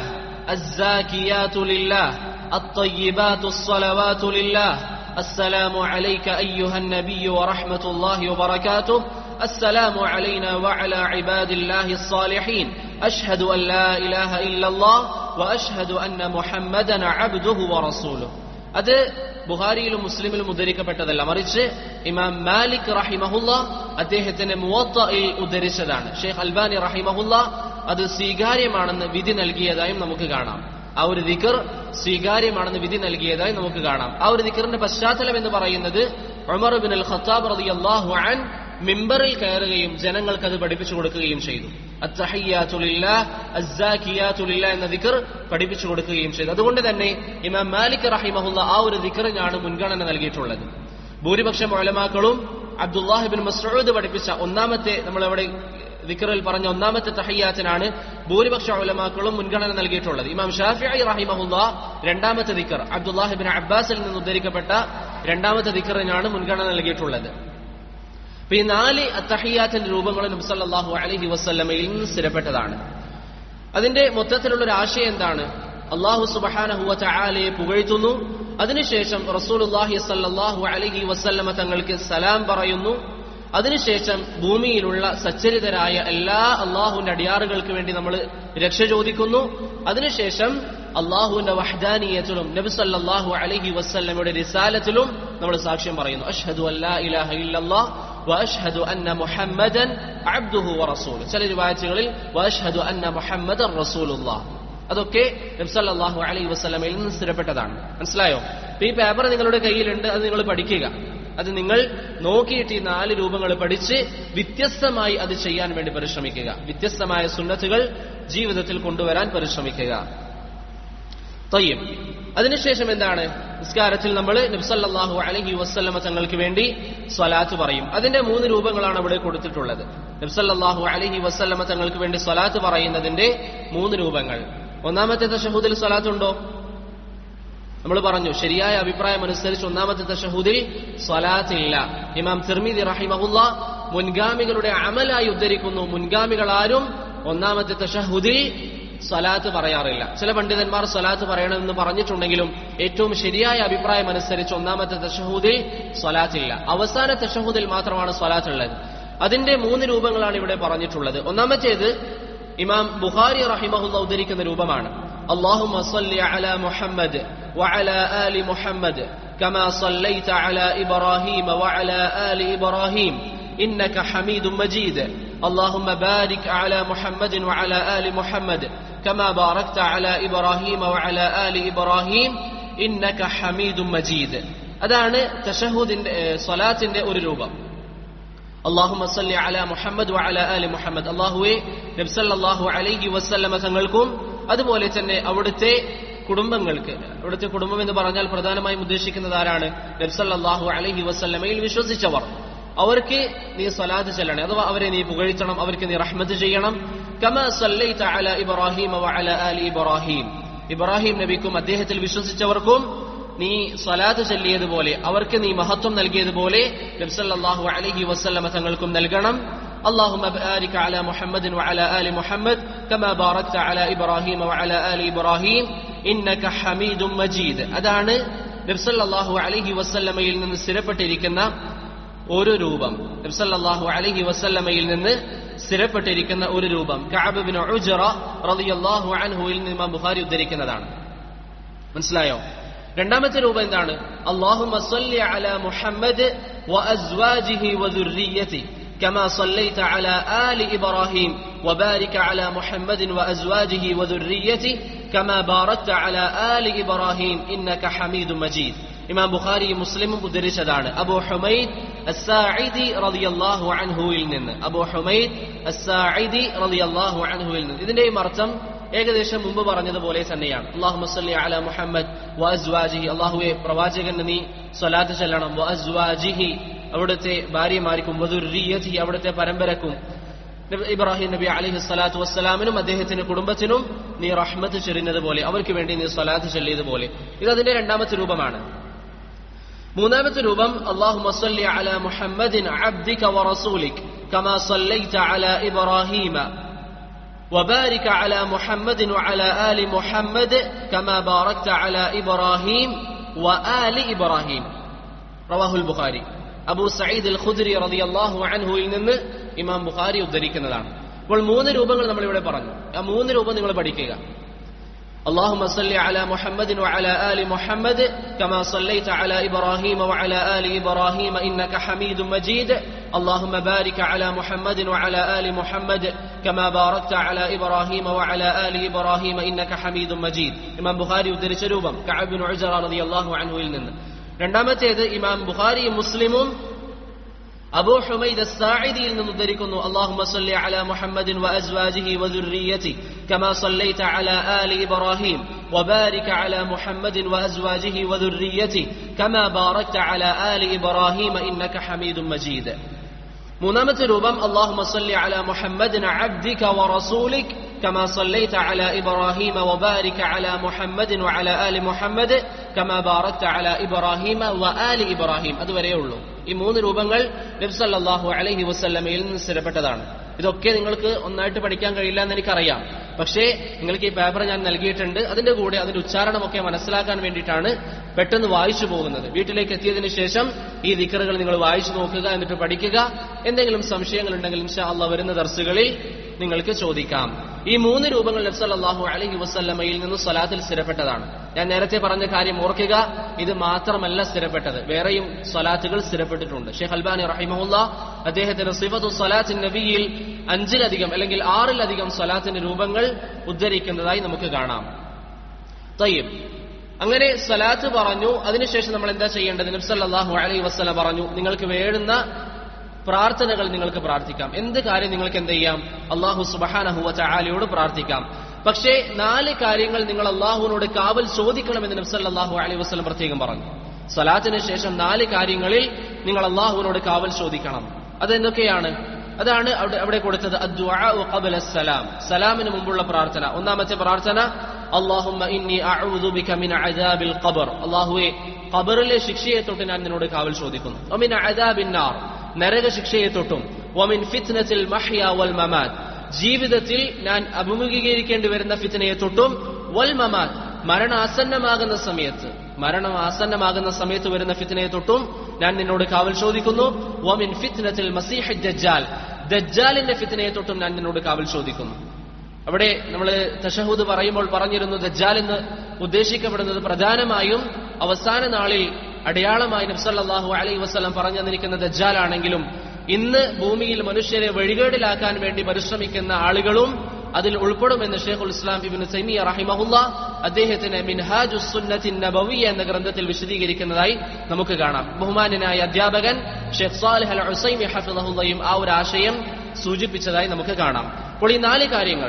الزاكيات لله الطيبات الصلوات لله السلام عليك أيها النبي ورحمة الله وبركاته السلام علينا وعلى عباد الله الصالحين أشهد أن لا إله إلا الله وأشهد أن محمدا عبده ورسوله. അത് ബുഖാരിയിലും മുസ്ലിമിലും ഉദ്ധരിക്കപ്പെട്ടതല്ല, മറിച്ച് ഇമാം മാലിക് റഹിമഹുല്ല അദ്ദേഹത്തിന്റെ മുവത്തയിൽ ഉദ്ധരിച്ചതാണ്. ഷെയ്ഖ് അൽബാനി റഹിമഹുല്ല അത് സ്വീകാര്യമാണെന്ന് വിധി നൽകിയതായും നമുക്ക് കാണാം. ആ ഒരു ദിക്ർ സ്വീകാര്യമാണെന്ന് വിധി നൽകിയതായി നമുക്ക് കാണാം. ആ ഒരു ദിക്റിന്റെ പശ്ചാത്തലം എന്ന് പറയുന്നത് ഉമർ ഇബ്നുൽ ഖത്താബ് റളിയല്ലാഹു അൻഹു മിമ്പറിൽ കയറുകയും ജനങ്ങൾക്ക് അത് പഠിപ്പിച്ചു കൊടുക്കുകയും ചെയ്തു. അത്തഹിയ്യാതു ലില്ലാഹ് അസ്സാകിയാതു ലില്ലാഹ് എന്ന ദിക്ർ പഠിപ്പിച്ചു കൊടുക്കുകയും ചെയ്തു. അതുകൊണ്ട് തന്നെ ഇമാം മാലിക് റഹിമഹുല്ല ആ ഒരു ദിക്റിനാണ് മുൻഗണന നൽകിയിട്ടുള്ളത്. ഭൂരിപക്ഷം ഉലമാക്കളും അബ്ദുല്ലാഹ് ഇബ്നു മസ്ഊദ് പഠിപ്പിച്ച ഒന്നാമത്തെ നമ്മളവിടെ ദിക്റിൽ പറഞ്ഞ ഒന്നാമത്തെ തഹിയ്യാത്തിനാണ് ഭൂരിപക്ഷ ഉലമാക്കളും മുൻഗണന നൽകിയിട്ടുള്ളത്. ഇമാം ഷാഫിഈ റഹിമഹുല്ല രണ്ടാമത്തെ ദിക്ർ അബ്ദുല്ലാഹ് ഇബ്നു അബ്ബാസിൽ നിന്ന് ഉദ്ധരിക്കപ്പെട്ട രണ്ടാമത്തെ ദിക്റിനാണ് മുൻഗണന നൽകിയിട്ടുള്ളത്. ഈ നാല് അത്തഹിയ്യാത്തിന്റെ രൂപങ്ങളും നബി സല്ലല്ലാഹു അലൈഹി വസല്ലമയിൽ നിന്ന് സ്ഥിരപ്പെട്ടതാണ്. അതിന്റെ മൊത്തത്തിലുള്ള ഒരു ആശയം എന്താണ്? അല്ലാഹു സുബ്ഹാനഹു വ തആലയെ പുകഴ്ത്തുന്നു, അതിനുശേഷം റസൂലുള്ളാഹി സ്വല്ലല്ലാഹു അലൈഹി വസല്ലമ തങ്ങൾക്ക് സലാം പറയുന്നു, അതിനുശേഷം ഭൂമിയിലുള്ള സച്ചരിതരായ എല്ലാ അള്ളാഹുവിന്റെ അടിയാറുകൾക്ക് വേണ്ടി നമ്മൾ രക്ഷ ചോദിക്കുന്നു, അതിനുശേഷം അള്ളാഹുവിന്റെ വഹ്ദാനിയത്തിലും നബി സല്ലല്ലാഹു അലൈഹി വസല്ലമയുടെ റിസാലത്തിലും നമ്മൾ സാക്ഷ്യം പറയുന്നു. അഷ്ഹദു അല്ലാ ഇലാഹ ഇല്ലല്ലാഹ് വഅഷ്ഹദു അന്ന മുഹമ്മദൻ അബ്ദുഹു വറസൂലുഹു. ചില റിവായത്തുകളിൽ വഅഷ്ഹദു അന്ന മുഹമ്മദൻ റസൂലുള്ളാഹ്. അതൊക്കെ നബി സല്ലല്ലാഹു അലൈഹി വസല്ലമയിൽ നിന്ന് സ്ഥിരപ്പെട്ടതാണ്. മനസ്സിലായോ? ഈ പേപ്പർ നിങ്ങളുടെ കയ്യിലുണ്ട്, അത് നിങ്ങൾ പഠിക്കുക. അത് നിങ്ങൾ നോക്കിയിട്ട് ഈ നാല് രൂപങ്ങൾ പഠിച്ച് വ്യത്യസ്തമായി അത് ചെയ്യാൻ വേണ്ടി പരിശ്രമിക്കുക. വ്യത്യസ്തമായ സുന്നത്തുകൾ ജീവിതത്തിൽ കൊണ്ടുവരാൻ പരിശ്രമിക്കുക. തയ്യിബ്. അതിനുശേഷം എന്താണ്? നിസ്കാരത്തിൽ നമ്മൾ നബി സല്ലല്ലാഹു അലൈഹി വസല്ലമ തങ്ങൾക്ക് വേണ്ടി സ്വലാത്ത് പറയും. അതിന്റെ മൂന്ന് രൂപങ്ങളാണ് അവിടെ കൊടുത്തിട്ടുള്ളത്. നബി സല്ലല്ലാഹു അലൈഹി വസല്ലമ തങ്ങൾക്ക് വേണ്ടി സ്വലാത്ത് പറയുന്നതിന്റെ മൂന്ന് രൂപങ്ങൾ. ഒന്നാമത്തെ തശഹുദിൽ സ്വലാത്ത് ഉണ്ടോ? നമ്മൾ പറഞ്ഞു ശരിയായ അഭിപ്രായം അനുസരിച്ച് ഒന്നാമത്തെ തശഹുദിൽ സ്വലാത്ത് ഇല്ല. ഇമാം തിർമിദി റഹിമഹുല്ല മുൻഗാമികളുടെ അമലായി ഉദ്ധരിക്കുന്നു, മുൻഗാമികൾ ആരും ഒന്നാമത്തെ തശഹുദിൽ സ്വലാത്ത് പറയാറില്ല. ചില പണ്ഡിതന്മാർ സ്വലാത്ത് പറയണമെന്ന് പറഞ്ഞിട്ടുണ്ടെങ്കിലും ഏറ്റവും ശരിയായ അഭിപ്രായം അനുസരിച്ച് ഒന്നാമത്തെ തശഹുദിൽ സ്വലാത്തില്ല. അവസാന തശഹുദിൽ മാത്രമാണ് സ്വലാത്ത് ഉള്ളത്. അതിന്റെ മൂന്ന് രൂപങ്ങളാണ് ഇവിടെ പറഞ്ഞിട്ടുള്ളത്. ഒന്നാമത്തേത് ഇമാം ബുഖാരി റഹിമഹുല്ല ഉദ്ധരിക്കുന്ന രൂപമാണ്. അല്ലാഹുമ്മ സ്വല്ലി അലാ മുഹമ്മദ് വഅലാ ആലി മുഹമ്മദ് കമാ സ്വല്ലൈത അലാ ഇബ്രാഹീമ വഅലാ ആലി ഇബ്രാഹീം ഇന്നക ഹമീദും മജീദ്. اللهم بارك على محمد وعلى آل محمد كما باركت على إبراهيم وعلى آل إبراهيم إنك حميد مجيد. അതാണ് തശഹുദിന്റെ സ്വലാത്തിന്റെ ഒരു രൂപം. اللهم صل على محمد وعلى آل محمد. അല്ലാഹുവേ നബി സല്ലല്ലാഹു അലൈഹി വസല്ലമ തങ്ങൾക്കും അതുപോലെ തന്നെ അവിടുത്തെ കുടുംബങ്ങൾക്ക്, അവിടുത്തെ കുടുംബം എന്ന് പറഞ്ഞാൽ പ്രധാനമായും ഉദ്ദേശിക്കുന്നത് ആരാണ്? നബി സല്ലല്ലാഹു അലൈഹി വസല്ലമയിൽ വിശ്വസിച്ചവർ. അവർക്ക് നീ സ്വലാത്ത് ചെല്ലണം, അഥവാ അവരെ നീ പുകഴ്ത്തണം, അവർക്ക് നീ റഹ്മത്ത് ചെയ്യണം. കമാ സല്ലൈത അലാ ഇബ്രാഹീമ വഅലാ ആലി ഇബ്രാഹീം. ഇബ്രാഹിം നബിക്കും അദ്ദേഹത്തിൽ വിശ്വസിച്ചവർക്കും നീ സ്വലാത്ത് ചൊല്ലിയതുപോലെ, അവർക്ക് നീ മഹത്വം നൽകിയതുപോലെ നബി സല്ലല്ലാഹു അലൈഹി വസല്ലമ തങ്ങൾക്കും നൽകണം. اللهم بارك على محمد وعلى آل محمد كما باركت على إبراهيم وعلى آل إبراهيم إنك حميد مجيد. അതാണ് നബി സല്ലല്ലാഹു അലൈഹി വസല്ലമയിൽ നിന്ന് സ്ഥിരപ്പെട്ടിരിക്കുന്ന ഒരു രൂപം. നബി സല്ലല്ലാഹു അലൈഹി വസല്ലമയിൽ നിന്ന് സ്ഥിരപ്പെട്ടിരിക്കുന്ന ഒരു രൂപം കഅബ് ഇബ്നു ഉജ്റ റളിയല്ലാഹു അൻഹുവിൽ നിന്ന് ഇമാം ബുഖാരി ഉദ്ധരിക്കുന്നതാണ്. മനസ്സിലായോ? രണ്ടാമത്തെ രൂപം എന്താണ്? അല്ലാഹുമ്മ സ്വല്ലി അലാ മുഹമ്മദ് വഅസ്വാജിഹി വദുർരിയ്യതി كما صليت على آل إبراهيم وبارك على محمد وأزواجه وذريته كما باركت على آل إبراهيم إنك حميد مجيد. ഇമാം ബുഖാരി മുസ്ലിമും ഉദ്ധരിച്ചതാണ് അബൂ ഹുമൈദ് അസ്സാഇദി റളിയല്ലാഹു അൻഹുവിൽ നിന്ന്. അബൂ ഹുമൈദ് അസ്സാഇദി റളിയല്ലാഹു അൻഹുവിൽ നിന്ന്. ഇതിന്റെയും അർത്ഥം ഏകദേശം മുമ്പ് പറഞ്ഞതുപോലെ തന്നെയാണ്. അല്ലാഹുമ്മ സ്വല്ലി അലാ മുഹമ്മദ് വഅസ്വാജിഹി. അല്ലാഹുവേ പ്രവാചകന് നീ സ്വലാത്ത് ചൊല്ലണം. വഅസ്വാജിഹി അവിടുത്തെ ഭാര്യമാർക്കും, വദുർരിയ്യതിഹി അവിടുത്തെ പരമ്പരക്കും, ഇബ്രാഹിം നബി അലൈഹി സ്വലാത്തു വസ്സലാമിനും അദ്ദേഹത്തിന്റെ കുടുംബത്തിനും നീ റഹ്മത്ത് ചൊരിഞ്ഞതുപോലെ, അവർക്ക് വേണ്ടി നീ സ്വലാത്ത് ചൊല്ലിയതുപോലെ. ഇത് അതിന്റെ രണ്ടാമത്തെ രൂപമാണ്. മൂന്നാമത്തെ രൂപം അല്ലാഹുമ്മ സ്വല്ലി അലാ മുഹമ്മദിൻ അബ്ദിക വറസൂലിക കമാ സ്വല്ലൈത അലാ ഇബ്രാഹീമ وبارك على محمد وعلى آل محمد كما باركت على إبراهيم وآل إبراهيم رواه البخاري. അബൂ സഈദ് അൽ ഖുദ്രി റളിയല്ലാഹു അൻഹുവിൽ നിന്ന് ഇമാം ബുഖാരി ഉദ്ധരിക്കുന്നതാണ്. അപ്പോൾ മൂന്ന് രൂപങ്ങൾ നമ്മൾ ഇവിടെ പറഞ്ഞു. ആ മൂന്ന് രൂപം നിങ്ങൾ പഠിക്കുക. اللهم صل على محمد وعلى آل محمد كما صليت على إبراهيم وعلى آل إبراهيم إنك حميد مجيد. اللهم بارك على محمد وعلى آل محمد كما باركت على إبراهيم وعلى آل إبراهيم إنك حميد مجيد. ഇമാം ബുഖാരി ഉദ്ധരിച്ച രൂപം കഅബ് ബിൻ ഉജ്റ റളിയല്ലാഹു അൻഹുവിൽ നിന്ന്. രണ്ടാമത്തേത് ഇമാം ബുഖാരിയും മുസ്ലിമും അബൂ ഹുമൈദ് അസ്സാഇദിയിൽ നിന്ന് ഉദ്ധരിക്കുന്നു. അല്ലാഹുമ്മ സ്വല്ലി അലാ മുഹമ്മദിൻ വഅസ്വാജിഹി വദുർരിയ്യതിഹി കമാ സ്വല്ലൈത അലാ ആലി ഇബ്രാഹിം വബാരിക അലാ മുഹമ്മദിൻ വഅസ്വാജിഹി വദുർരിയ്യതിഹി കമാ ബാറക്ത അലാ ആലി ഇബ്രാഹിം ഇന്നക ഹമീദും മജീദ്. മൂന്നാമത്തെ രൂപം അല്ലാഹുമ്മ സ്വല്ലി അലാ മുഹമ്മദിൻ അബ്ദിക വറസൂലിക കമാ സ്വല്ലൈത അലാ ഇബ്രാഹിം വബാരിക അലാ മുഹമ്മദിൻ വഅലാ ആലി മുഹമ്മദ് കമാ ബാറക്ത അലാ ഇബ്രാഹിം വആലി ഇബ്രാഹിം. അതുവരെയേ ഉള്ളൂ. ഈ മൂന്ന് രൂപങ്ങൾ നബി സല്ലല്ലാഹു അലൈഹി വസല്ലമയിൽ നിന്ന് സ്ഥിരപ്പെട്ടതാണ്. ഇതൊക്കെ നിങ്ങൾക്ക് ഒന്നായിട്ട് പഠിക്കാൻ കഴിയില്ല എന്ന് എനിക്കറിയാം. പക്ഷേ നിങ്ങൾക്ക് ഈ പേപ്പർ ഞാൻ നൽകിയിട്ടുണ്ട്. അതിന്റെ കൂടെ അതിന്റെ ഉച്ചാരണമൊക്കെ മനസ്സിലാക്കാൻ വേണ്ടിയിട്ടാണ് പെട്ടെന്ന് വായിച്ചു പോകുന്നത്. വീട്ടിലേക്ക് എത്തിയതിനു ശേഷം ഈ ദിക്റുകൾ നിങ്ങൾ വായിച്ചു നോക്കുക, എന്നിട്ട് പഠിക്കുക. എന്തെങ്കിലും സംശയങ്ങൾ ഉണ്ടെങ്കിൽ ഇൻഷാ അല്ലാഹ് വരുന്ന ദർസുകളിൽ നിങ്ങൾക്ക് ചോദിക്കാം. ഈ മൂന്ന് രൂപങ്ങൾ നബി സല്ലല്ലാഹു അലൈഹി വസല്ലമയിൽ നിന്ന് സ്വലാത്തിൽ സ്ഥിരപ്പെട്ടതാണ്. ഞാൻ നേരത്തെ പറഞ്ഞ കാര്യം ഓർക്കുക. ഇത് മാത്രമല്ല സ്ഥിരപ്പെട്ടത്, വേറെയും സ്വലാത്തുകൾ സ്ഥിരപ്പെട്ടിട്ടുണ്ട്. ഷെയ്ഖ് അൽബാനി റഹിമഹുല്ലാഹ് അദ്ദേഹത്തിന്റെ സിഫത്തു സ്വലാത്തിൻ നബിയിൽ അഞ്ചിലധികം അല്ലെങ്കിൽ ആറിലധികം സ്വലാത്തിന്റെ രൂപങ്ങൾ ഉദ്ധരിക്കുന്നതായി നമുക്ക് കാണാം. തയ്യിബ്, അങ്ങനെ സ്വലാത്ത് പറഞ്ഞു. അതിനുശേഷം നമ്മൾ എന്താ ചെയ്യേണ്ടത്? നബി സല്ലല്ലാഹു അലൈഹി വസല്ലം പറഞ്ഞു, നിങ്ങൾക്ക് വേണ്ടുന്ന പ്രാർത്ഥനകൾ നിങ്ങൾക്ക് പ്രാർത്ഥിക്കാം. എന്ത് കാര്യം നിങ്ങൾക്ക് എന്ത് ചെയ്യാം? അല്ലാഹു സുബ്ഹാനഹു വ തആലയോട് പ്രാർത്ഥിക്കാം. പക്ഷേ നാല് കാര്യങ്ങൾ നിങ്ങൾ അല്ലാഹുവിനോട് കാവൽ ചോദിക്കണമെന്ന് നബി സല്ലല്ലാഹു അലൈഹി വസല്ലം പ്രത്യേകം പറഞ്ഞു. സ്വലാത്തിന് ശേഷം നാല് കാര്യങ്ങളിൽ നിങ്ങൾ അല്ലാഹുവിനോട് കാവൽ ചോദിക്കണം. അതെന്തൊക്കെയാണ്? അതാണ് അവിടെ അവിടെ കൊടുത്തത് അദ്ദുആഉ ഖബ്ല അസ്സലാം, സലാമിന് മുമ്പുള്ള പ്രാർത്ഥന. ഒന്നാമത്തെ പ്രാർത്ഥന അല്ലാഹുമ്മ ഇന്നി അഊദു ബിക മിൻ അദാബിൽ ഖബർ, അല്ലാഹുവേ ഖബറിലെ ശിക്ഷയെ തൊട്ട് ഞാൻ നിന്നോട് കാവൽ ചോദിക്കുന്നു. വമിൻ അദാബിൻ നാർ, നരക ശിക്ഷയെ തൊട്ടും. വമിൻ ഫിത്നത്തിൽ മഹ്യ വൽ മമാത്, ജീവിതത്തിൽ ഞാൻ അഭിമുഖീകരിക്കേണ്ടി വരുന്ന ഫിത്നയെ തൊട്ടും. വൽ മമാത്, മരണാസന്നമാകുന്ന സമയത്ത് മരണം ആസന്നമാകുന്ന സമയത്ത് വരുന്ന ഫിത്നയെ തൊട്ടും ഞാൻ നിന്നോട് കാവൽ ചോദിക്കുന്നു. വമിൻ ഫിത്നത്തിൽ മസീഹ് ദജ്ജാൽ, ദജ്ജാലിന്റെ ഫിത്നയെ തൊട്ടും ഞാൻ നിന്നോട് കാവൽ ചോദിക്കുന്നു. അവിടെ നമ്മൾ തശഹൂദ് പറയുമ്പോൾ പറഞ്ഞിരുന്നു, ദജ്ജാൽ എന്ന് ഉദ്ദേശിക്കപ്പെടുന്നത് പ്രധാനമായും അവസാന നാളിൽ അടയാളമായി നബി സല്ലല്ലാഹു അലൈഹി വസല്ലം പറഞ്ഞു തന്നിരിക്കുന്ന ദജ്ജാലാണെങ്കിലും ഇന്ന് ഭൂമിയിൽ മനുഷ്യരെ വഴികേടിലാക്കാൻ വേണ്ടി പരിശ്രമിക്കുന്ന ആളുകളും അതിൽ ഉൾപ്പെടുമെന്ന് ഷെയ്ഖുൽ ഇസ്ലാം ഇബ്നു തൈമിയ്യ റഹിമഹുല്ലാഹ് അദ്ദേഹത്തിന് മിൻഹാജുസ് സുന്നത്തിൻ നബവിയ്യ എന്ന ഗ്രന്ഥത്തിൽ വിശദീകരിക്കുന്നതായി നമുക്ക് കാണാം. ബഹുമാന്യനായ അധ്യാപകൻ ഷെയ്ഖ് സാലിഹ് അൽ ഉസൈമി ഹഫിളഹുല്ലാഹും ആ ഒരു ആശയം സൂചിപ്പിച്ചതായി നമുക്ക് കാണാം. അപ്പോൾ ഈ നാല് കാര്യങ്ങൾ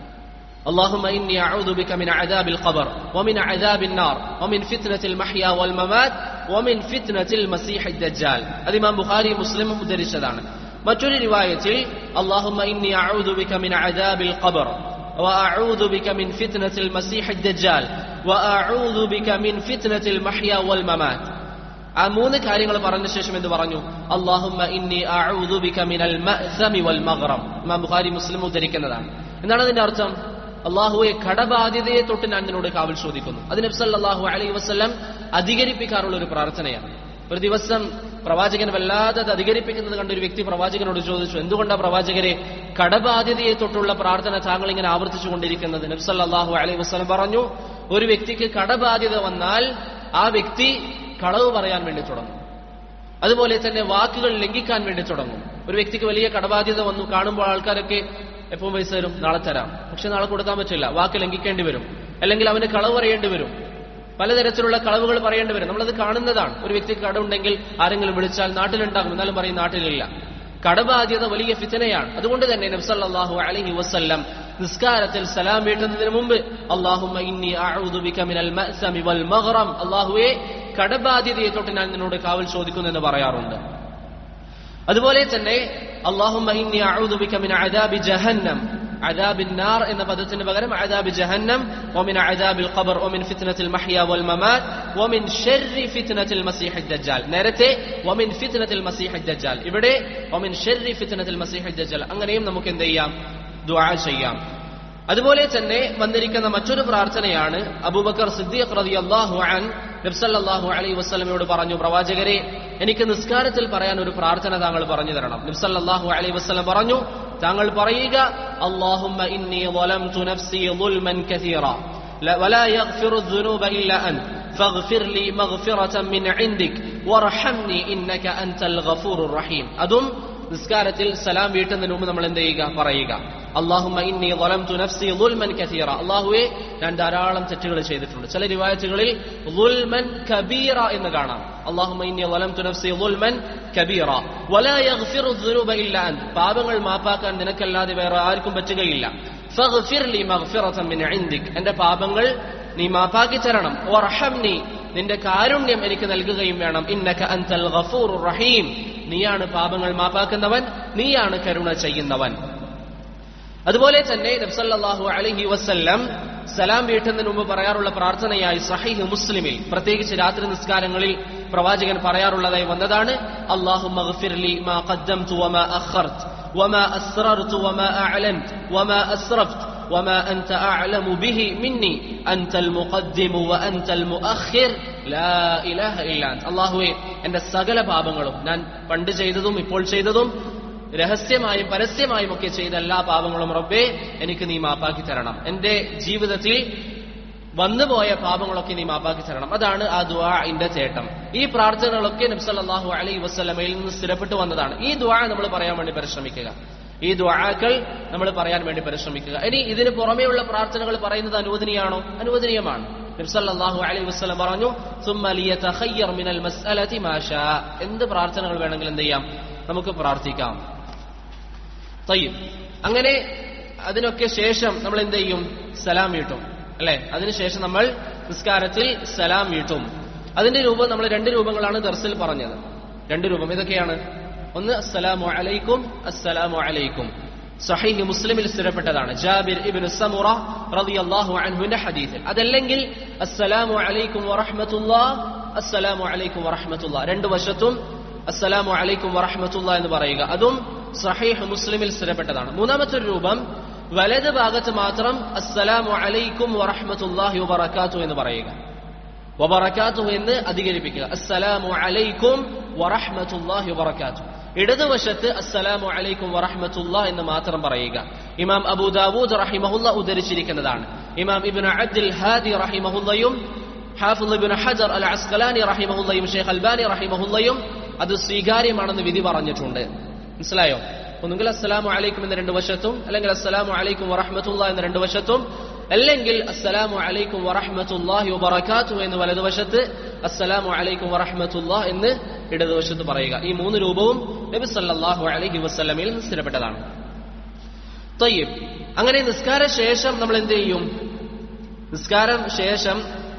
اللهم إني أعوذ بك من عذاب القبر ومن عذاب النار ومن فتنة المحيا والممات ومن فتنة المسيح الدجال. അത് ഇമാം ബുഖാരി മുസ്ലിമും ഉദ്ധരിച്ചതാണ്. മറ്റൊരു റിവായത്തിൽ اللهم إني أعوذ بك من عذاب القبر وأعوذ بك من فتنة المسيح الدجال وأعوذ بك من فتنة المحيا والممات. ആ മൂന്ന് കാര്യങ്ങൾ പറഞ്ഞ ശേഷം എന്ത് പറഞ്ഞു? اللهم إني أعوذ بك من المأثم والمغرم. ഇമാം ബുഖാരി മുസ്ലിം ഉദ്ധരിക്കുന്നതാണ്. എന്താണ് അതിന്റെ അർത്ഥം? അള്ളാഹുവെ കടബാധ്യതയെ തൊട്ട് ഞാൻ നിന്നോട് കാവൽ ചോദിക്കുന്നു. അത് നബി സല്ലല്ലാഹു അലൈഹി വസല്ലം അധികരിപ്പിക്കാറുള്ള ഒരു പ്രാർത്ഥനയാണ്. ഒരു ദിവസം പ്രവാചകൻ വല്ലാതെ അത് അധികരിപ്പിക്കുന്നത് കണ്ട ഒരു വ്യക്തി പ്രവാചകനോട് ചോദിച്ചു, എന്തുകൊണ്ടാണ് പ്രവാചകരെ കടബാധ്യതയെ തൊട്ടുള്ള പ്രാർത്ഥന താങ്കൾ ഇങ്ങനെ ആവർത്തിച്ചു കൊണ്ടിരിക്കുന്നത്? നബി സല്ലല്ലാഹു അലൈഹി വസല്ലം പറഞ്ഞു, ഒരു വ്യക്തിക്ക് കടബാധ്യത വന്നാൽ ആ വ്യക്തി കളവ് പറയാൻ വേണ്ടി തുടങ്ങും. അതുപോലെ തന്നെ വാക്കുകൾ ലംഘിക്കാൻ വേണ്ടി തുടങ്ങും. ഒരു വ്യക്തിക്ക് വലിയ കടബാധ്യത വന്നു, കാണുമ്പോൾ ആൾക്കാരൊക്കെ എപ്പോൾ പൈസ തരും, നാളെ തരാം, പക്ഷെ നാളെ കൊടുക്കാൻ പറ്റില്ല, വാക്ക് ലംഘിക്കേണ്ടി വരും, അല്ലെങ്കിൽ അവന് കളവ് പറയേണ്ടി വരും, പലതരത്തിലുള്ള കളവുകൾ പറയേണ്ടി വരും. നമ്മളത് കാണുന്നതാണ്. ഒരു വ്യക്തിക്ക് കടമുണ്ടെങ്കിൽ ആരെങ്കിലും വിളിച്ചാൽ നാട്ടിലുണ്ടാകും, എന്നാലും പറയും നാട്ടിലില്ല. കടബാധ്യത വലിയ ഫിത്നയാണ്. അതുകൊണ്ട് തന്നെ നബി സല്ലല്ലാഹു അലൈഹി വസല്ലം നിസ്കാരത്തിൽ സലാം വീട്ടുന്നതിന് മുമ്പ് അല്ലാഹുമ്മ ഇന്നി അഊദു ബിക മിനൽ മഅ്സമി വൽ മഗ്റം, അല്ലാഹുവേ കടബാധ്യതയെ തൊട്ട് ഞാൻ നിന്നോട് കാവൽ ചോദിക്കുന്നു എന്ന് പറയാറുണ്ട്. അതുപോലെ തന്നെ അല്ലാഹുമ്മ ഇന്നി അഊദു ബിക മിൻ അദാബി ജഹന്നം, അദാബിൻ നാർ എന്ന പദത്തിന് പകരം അദാബി ജഹന്നം, വമിൻ അദാബിൽ ഖബർ വമിൻ ഫിത്നത്തിൽ മഹ്യ വൽ മമാത് വമിൻ ശർരി ഫിത്നത്തിൽ മസീഹ് ദജ്ജാൽ. നേരത്തെ വമിൻ ഫിത്നത്തിൽ മസീഹ് ദജ്ജാൽ, ഇവിടെ വമിൻ ശർരി ഫിത്നത്തിൽ മസീഹ് ദജ്ജാൽ. അങ്ങനെയും നമുക്ക് എന്ത് ചെയ്യാം? ദുആ ചെയ്യാം. അതുപോലെ തന്നെ വന്നിരിക്കുന്ന മറ്റൊരു പ്രാർത്ഥനയാണ് അബൂബക്കർ സിദ്ദീഖ് റളിയല്ലാഹു അൻഹു നബി സല്ലല്ലാഹു അലൈഹി വസല്ലമയോട് പറഞ്ഞു, പ്രവാചകരെ, എനിക്ക് നിസ്കാരത്തിൽ പറയാൻ ഒരു പ്രാർത്ഥന താങ്കൾ പറഞ്ഞു തരണം. നബി സല്ലല്ലാഹു അലൈഹി വസല്ലം പറഞ്ഞു, താങ്കൾ പറയുക, അല്ലാഹുമ്മ ഇന്നി ളലംതു നഫ്സി ളുൽമൻ കസീറ വലാ യഗ്ഫിറു ദുനൂബ ഇല്ലാ അൻത ഫഗ്ഫിർ ലി മഗ്ഫിറതൻ മിൻ ഇൻദിക് വർഹംനി ഇന്നക അൻതൽ ഗഫൂറുർ റഹീം. അതും നിസ്കാരത്തിൽ സലാം വീട്ടുന്നതിന് മുമ്പ് നമ്മൾ എന്ത് ചെയ്യുക, പറയുക, അല്ലാഹുമ്മ ഇന്നി ളലംതു നഫ്സി ളുൽമൻ കസീറ, അല്ലാഹുവേ, ഞാൻ ധാരാളം തെറ്റുകൾ ചെയ്തിട്ടുണ്ട്. ചില റിവായത്തുകളിൽ ളുൽമൻ കബീറ എന്ന് കാണാം. അല്ലാഹുമ്മ ഇന്നി ളലംതു നഫ്സി ളുൽമൻ കബീറ വലാ യഗ്ഫിറു ദുനൂബ ഇല്ലാ അൻത, പാപങ്ങൾ മാപ്പാക്കാൻ നിനക്കല്ലാതെ വേറെ ആർക്കും പറ്റുകയില്ല. ഫഗ്ഫിർ ലി മഗ്ഫിറതൻ മിൻ ഇൻദിക്, എന്റെ പാപങ്ങൾ നീ മാപ്പാക്കി തരണം. വർഹംനി, നിന്റെ കാരുണ്യം എനിക്ക് നൽകുകയും വേണം. ഇന്നക അൻതൽ ഗഫൂറുർ റഹീം, നീയാണ് പാപങ്ങൾ മാപ്പാക്കുന്നവൻ, നീയാണ് കരുണ ചെയ്യുന്നവൻ. അതുപോലെ തന്നെ നബി സല്ലല്ലാഹു അലൈഹി വസല്ലം സലാം വീട്ടുന്നതിന് മുമ്പ് പറയാറുള്ള പ്രാർത്ഥനയായി സഹീഹ് മുസ്ലിമിൽ, പ്രത്യേകിച്ച് രാത്രി നിസ്കാരങ്ങളിൽ പ്രവാചകൻ പറയാറുള്ളതായി വന്നതാണ്, അല്ലാഹുമ്മ ഗ്ഫിർ ലി മാ ഖദ്ദംതു വമാ അഖർതു വമാ അസ്റർതു വമാ അഅലൻതു വമാ അസ്റഫ്തു വമാ അൻത അഅലമു ബിഹി മിന്നി അൻതൽ മുഖദ്ദിമു വഅൻതൽ മുഅഖിർ ലാ ഇലാഹ ഇല്ലാ അൻത. അല്ലാഹുവേ, എന്റെ സകല പാപങ്ങളും, ഞാൻ പണ്ട് ചെയ്തതും ഇപ്പോൾ ചെയ്തതും രഹസ്യമായും പരസ്യമായും ഒക്കെ ചെയ്ത എല്ലാ പാപങ്ങളും റബ്ബേ എനിക്ക് നീ മാപ്പാക്കി തരണം. എന്റെ ജീവിതത്തിൽ വന്നുപോയ പാപങ്ങളൊക്കെ നീ മാപ്പാക്കി തരണം. അതാണ് ആ ദുആഇന്റെ ചേട്ടം. ഈ പ്രാർത്ഥനകളൊക്കെ നബി സല്ലല്ലാഹു അലൈഹി വസല്ലമയിൽ നിന്ന് സ്ഥിരപ്പെട്ടു വന്നതാണ്. ഈ ദുആ നമ്മൾ പറയാൻ വേണ്ടി പരിശ്രമിക്കുക. ഈ ദുആകൾ നമ്മൾ പറയാൻ വേണ്ടി പരിശ്രമിക്കുക. ഇനി ഇതിന് പുറമെയുള്ള പ്രാർത്ഥനകൾ പറയുന്നത് അനുവദനീയാണോ? അനുവദനീയമാണ്. നബി സല്ലല്ലാഹു അലൈഹി വസല്ലം പറഞ്ഞു, സുമ്മ ലിയതഖയ്യർ മിനൽ മസ്അലതി മാ ഷാ, എന്ത് പ്രാർത്ഥനകൾ വേണമെങ്കിലും എന്ത് ചെയ്യാം, നമുക്ക് പ്രാർത്ഥിക്കാം. തയ്യിബ്. അങ്ങനെ അതിനൊക്കെ ശേഷം നമ്മൾ എന്ത് ചെയ്യും, സലാം വീട്ടും, അല്ലെ? അതിനുശേഷം നമ്മൾ നിസ്കാരത്തിൽ സലാം വീട്ടും. അതിന്റെ രൂപം നമ്മൾ രണ്ട് രൂപങ്ങളാണ് ദർസിൽ പറഞ്ഞത്. രണ്ട് രൂപം ഏതൊക്കെയാണ്? ഒന്ന് അസ്സലാമു അലൈക്കും, അസ്സലാമു അലൈക്കും. സഹീഹ് മുസ്ലിമിൽ സ്ഥിരപ്പെട്ടതാണ്, ജാബിർ ഇബ്നു സമുറ റളിയല്ലാഹു അൻഹുവിന്റെ ഹദീസിൽ. അതല്ലെങ്കിൽ അസ്സലാമു അലൈക്കും വറഹ്മത്തുള്ളാഹ്, അസ്സലാമു അലൈക്കും വറഹ്മത്തുള്ളാഹ്, രണ്ട് വശത്തും അസ്സലാമു അലൈക്കും വറഹ്മത്തുള്ളാഹ് എന്ന് പറയുക. അതും സഹീഹ് മുസ്ലിമിൽ സ്ഥിരപ്പെട്ടതാണ്. മൂന്നാമത്തെ രൂപം വലത് ഭാഗത്ത് മാത്രം അസ്സലാമു അലൈക്കും വറഹ്മത്തുള്ളാഹി വബറകാതുഹു എന്ന് പറയുക, വബറകാതുഹു എന്ന് അധികരിപ്പിക്കുക. അസ്സലാമു അലൈക്കും വറഹ്മത്തുള്ളാഹി വബറകാതുഹു. ഇടതുവശത്ത് അസ്സലാമു അലൈക്കും വറഹ്മത്തുള്ളാഹി എന്ന് മാത്രം പറയുക. ഇമാം അബൂ ദാവൂദ് റഹിമഹുല്ലാഹ് ഉദ്ധരിച്ചിരിക്കുന്നതാണ്. ഇമാം ഇബ്നു അബ്ദുൽ ഹാദി റഹിമഹുല്ലയും ഹാഫിദ് ഇബ്നു ഹജർ അൽ അസ്ഖലാനി റഹിമഹുല്ലയും ഷെയ്ഖ് അൽബാനി റഹിമഹുല്ലയും അത് സ്വീകാര്യമാണെന്ന് വിധി പറഞ്ഞിട്ടുണ്ട്. മനസ്സിലായോ? ഒന്നുകിൽ അസ്സലാമു അലൈക്കും എന്ന രണ്ട് വശത്തും, അല്ലെങ്കിൽ അസ്സലാമു അലൈക്കും വറഹ്മത്തുള്ളാഹി എന്ന രണ്ട് വശത്തും, അല്ലെങ്കിൽ അസ്സലാമു അലൈക്കും വറഹ്മത്തുള്ളാഹി വബറകാതുഹു എന്ന് വലതുവശത്ത്, അസ്സലാമു അലൈക്കും വറഹ്മത്തുള്ളാഹി എന്ന് ഇടതുവശത്ത് പറയുക. ഈ മൂന്ന് രൂപവും നബി സല്ലല്ലാഹു അലൈഹി വസല്ലമയിൽ നിന്ന് സ്ഥിരപ്പെട്ടതാണ്. തയ്യിബ്. അങ്ങനെ നിസ്കാര ശേഷം നമ്മൾ എന്ത് ചെയ്യും? നിസ്കാരം ശേഷം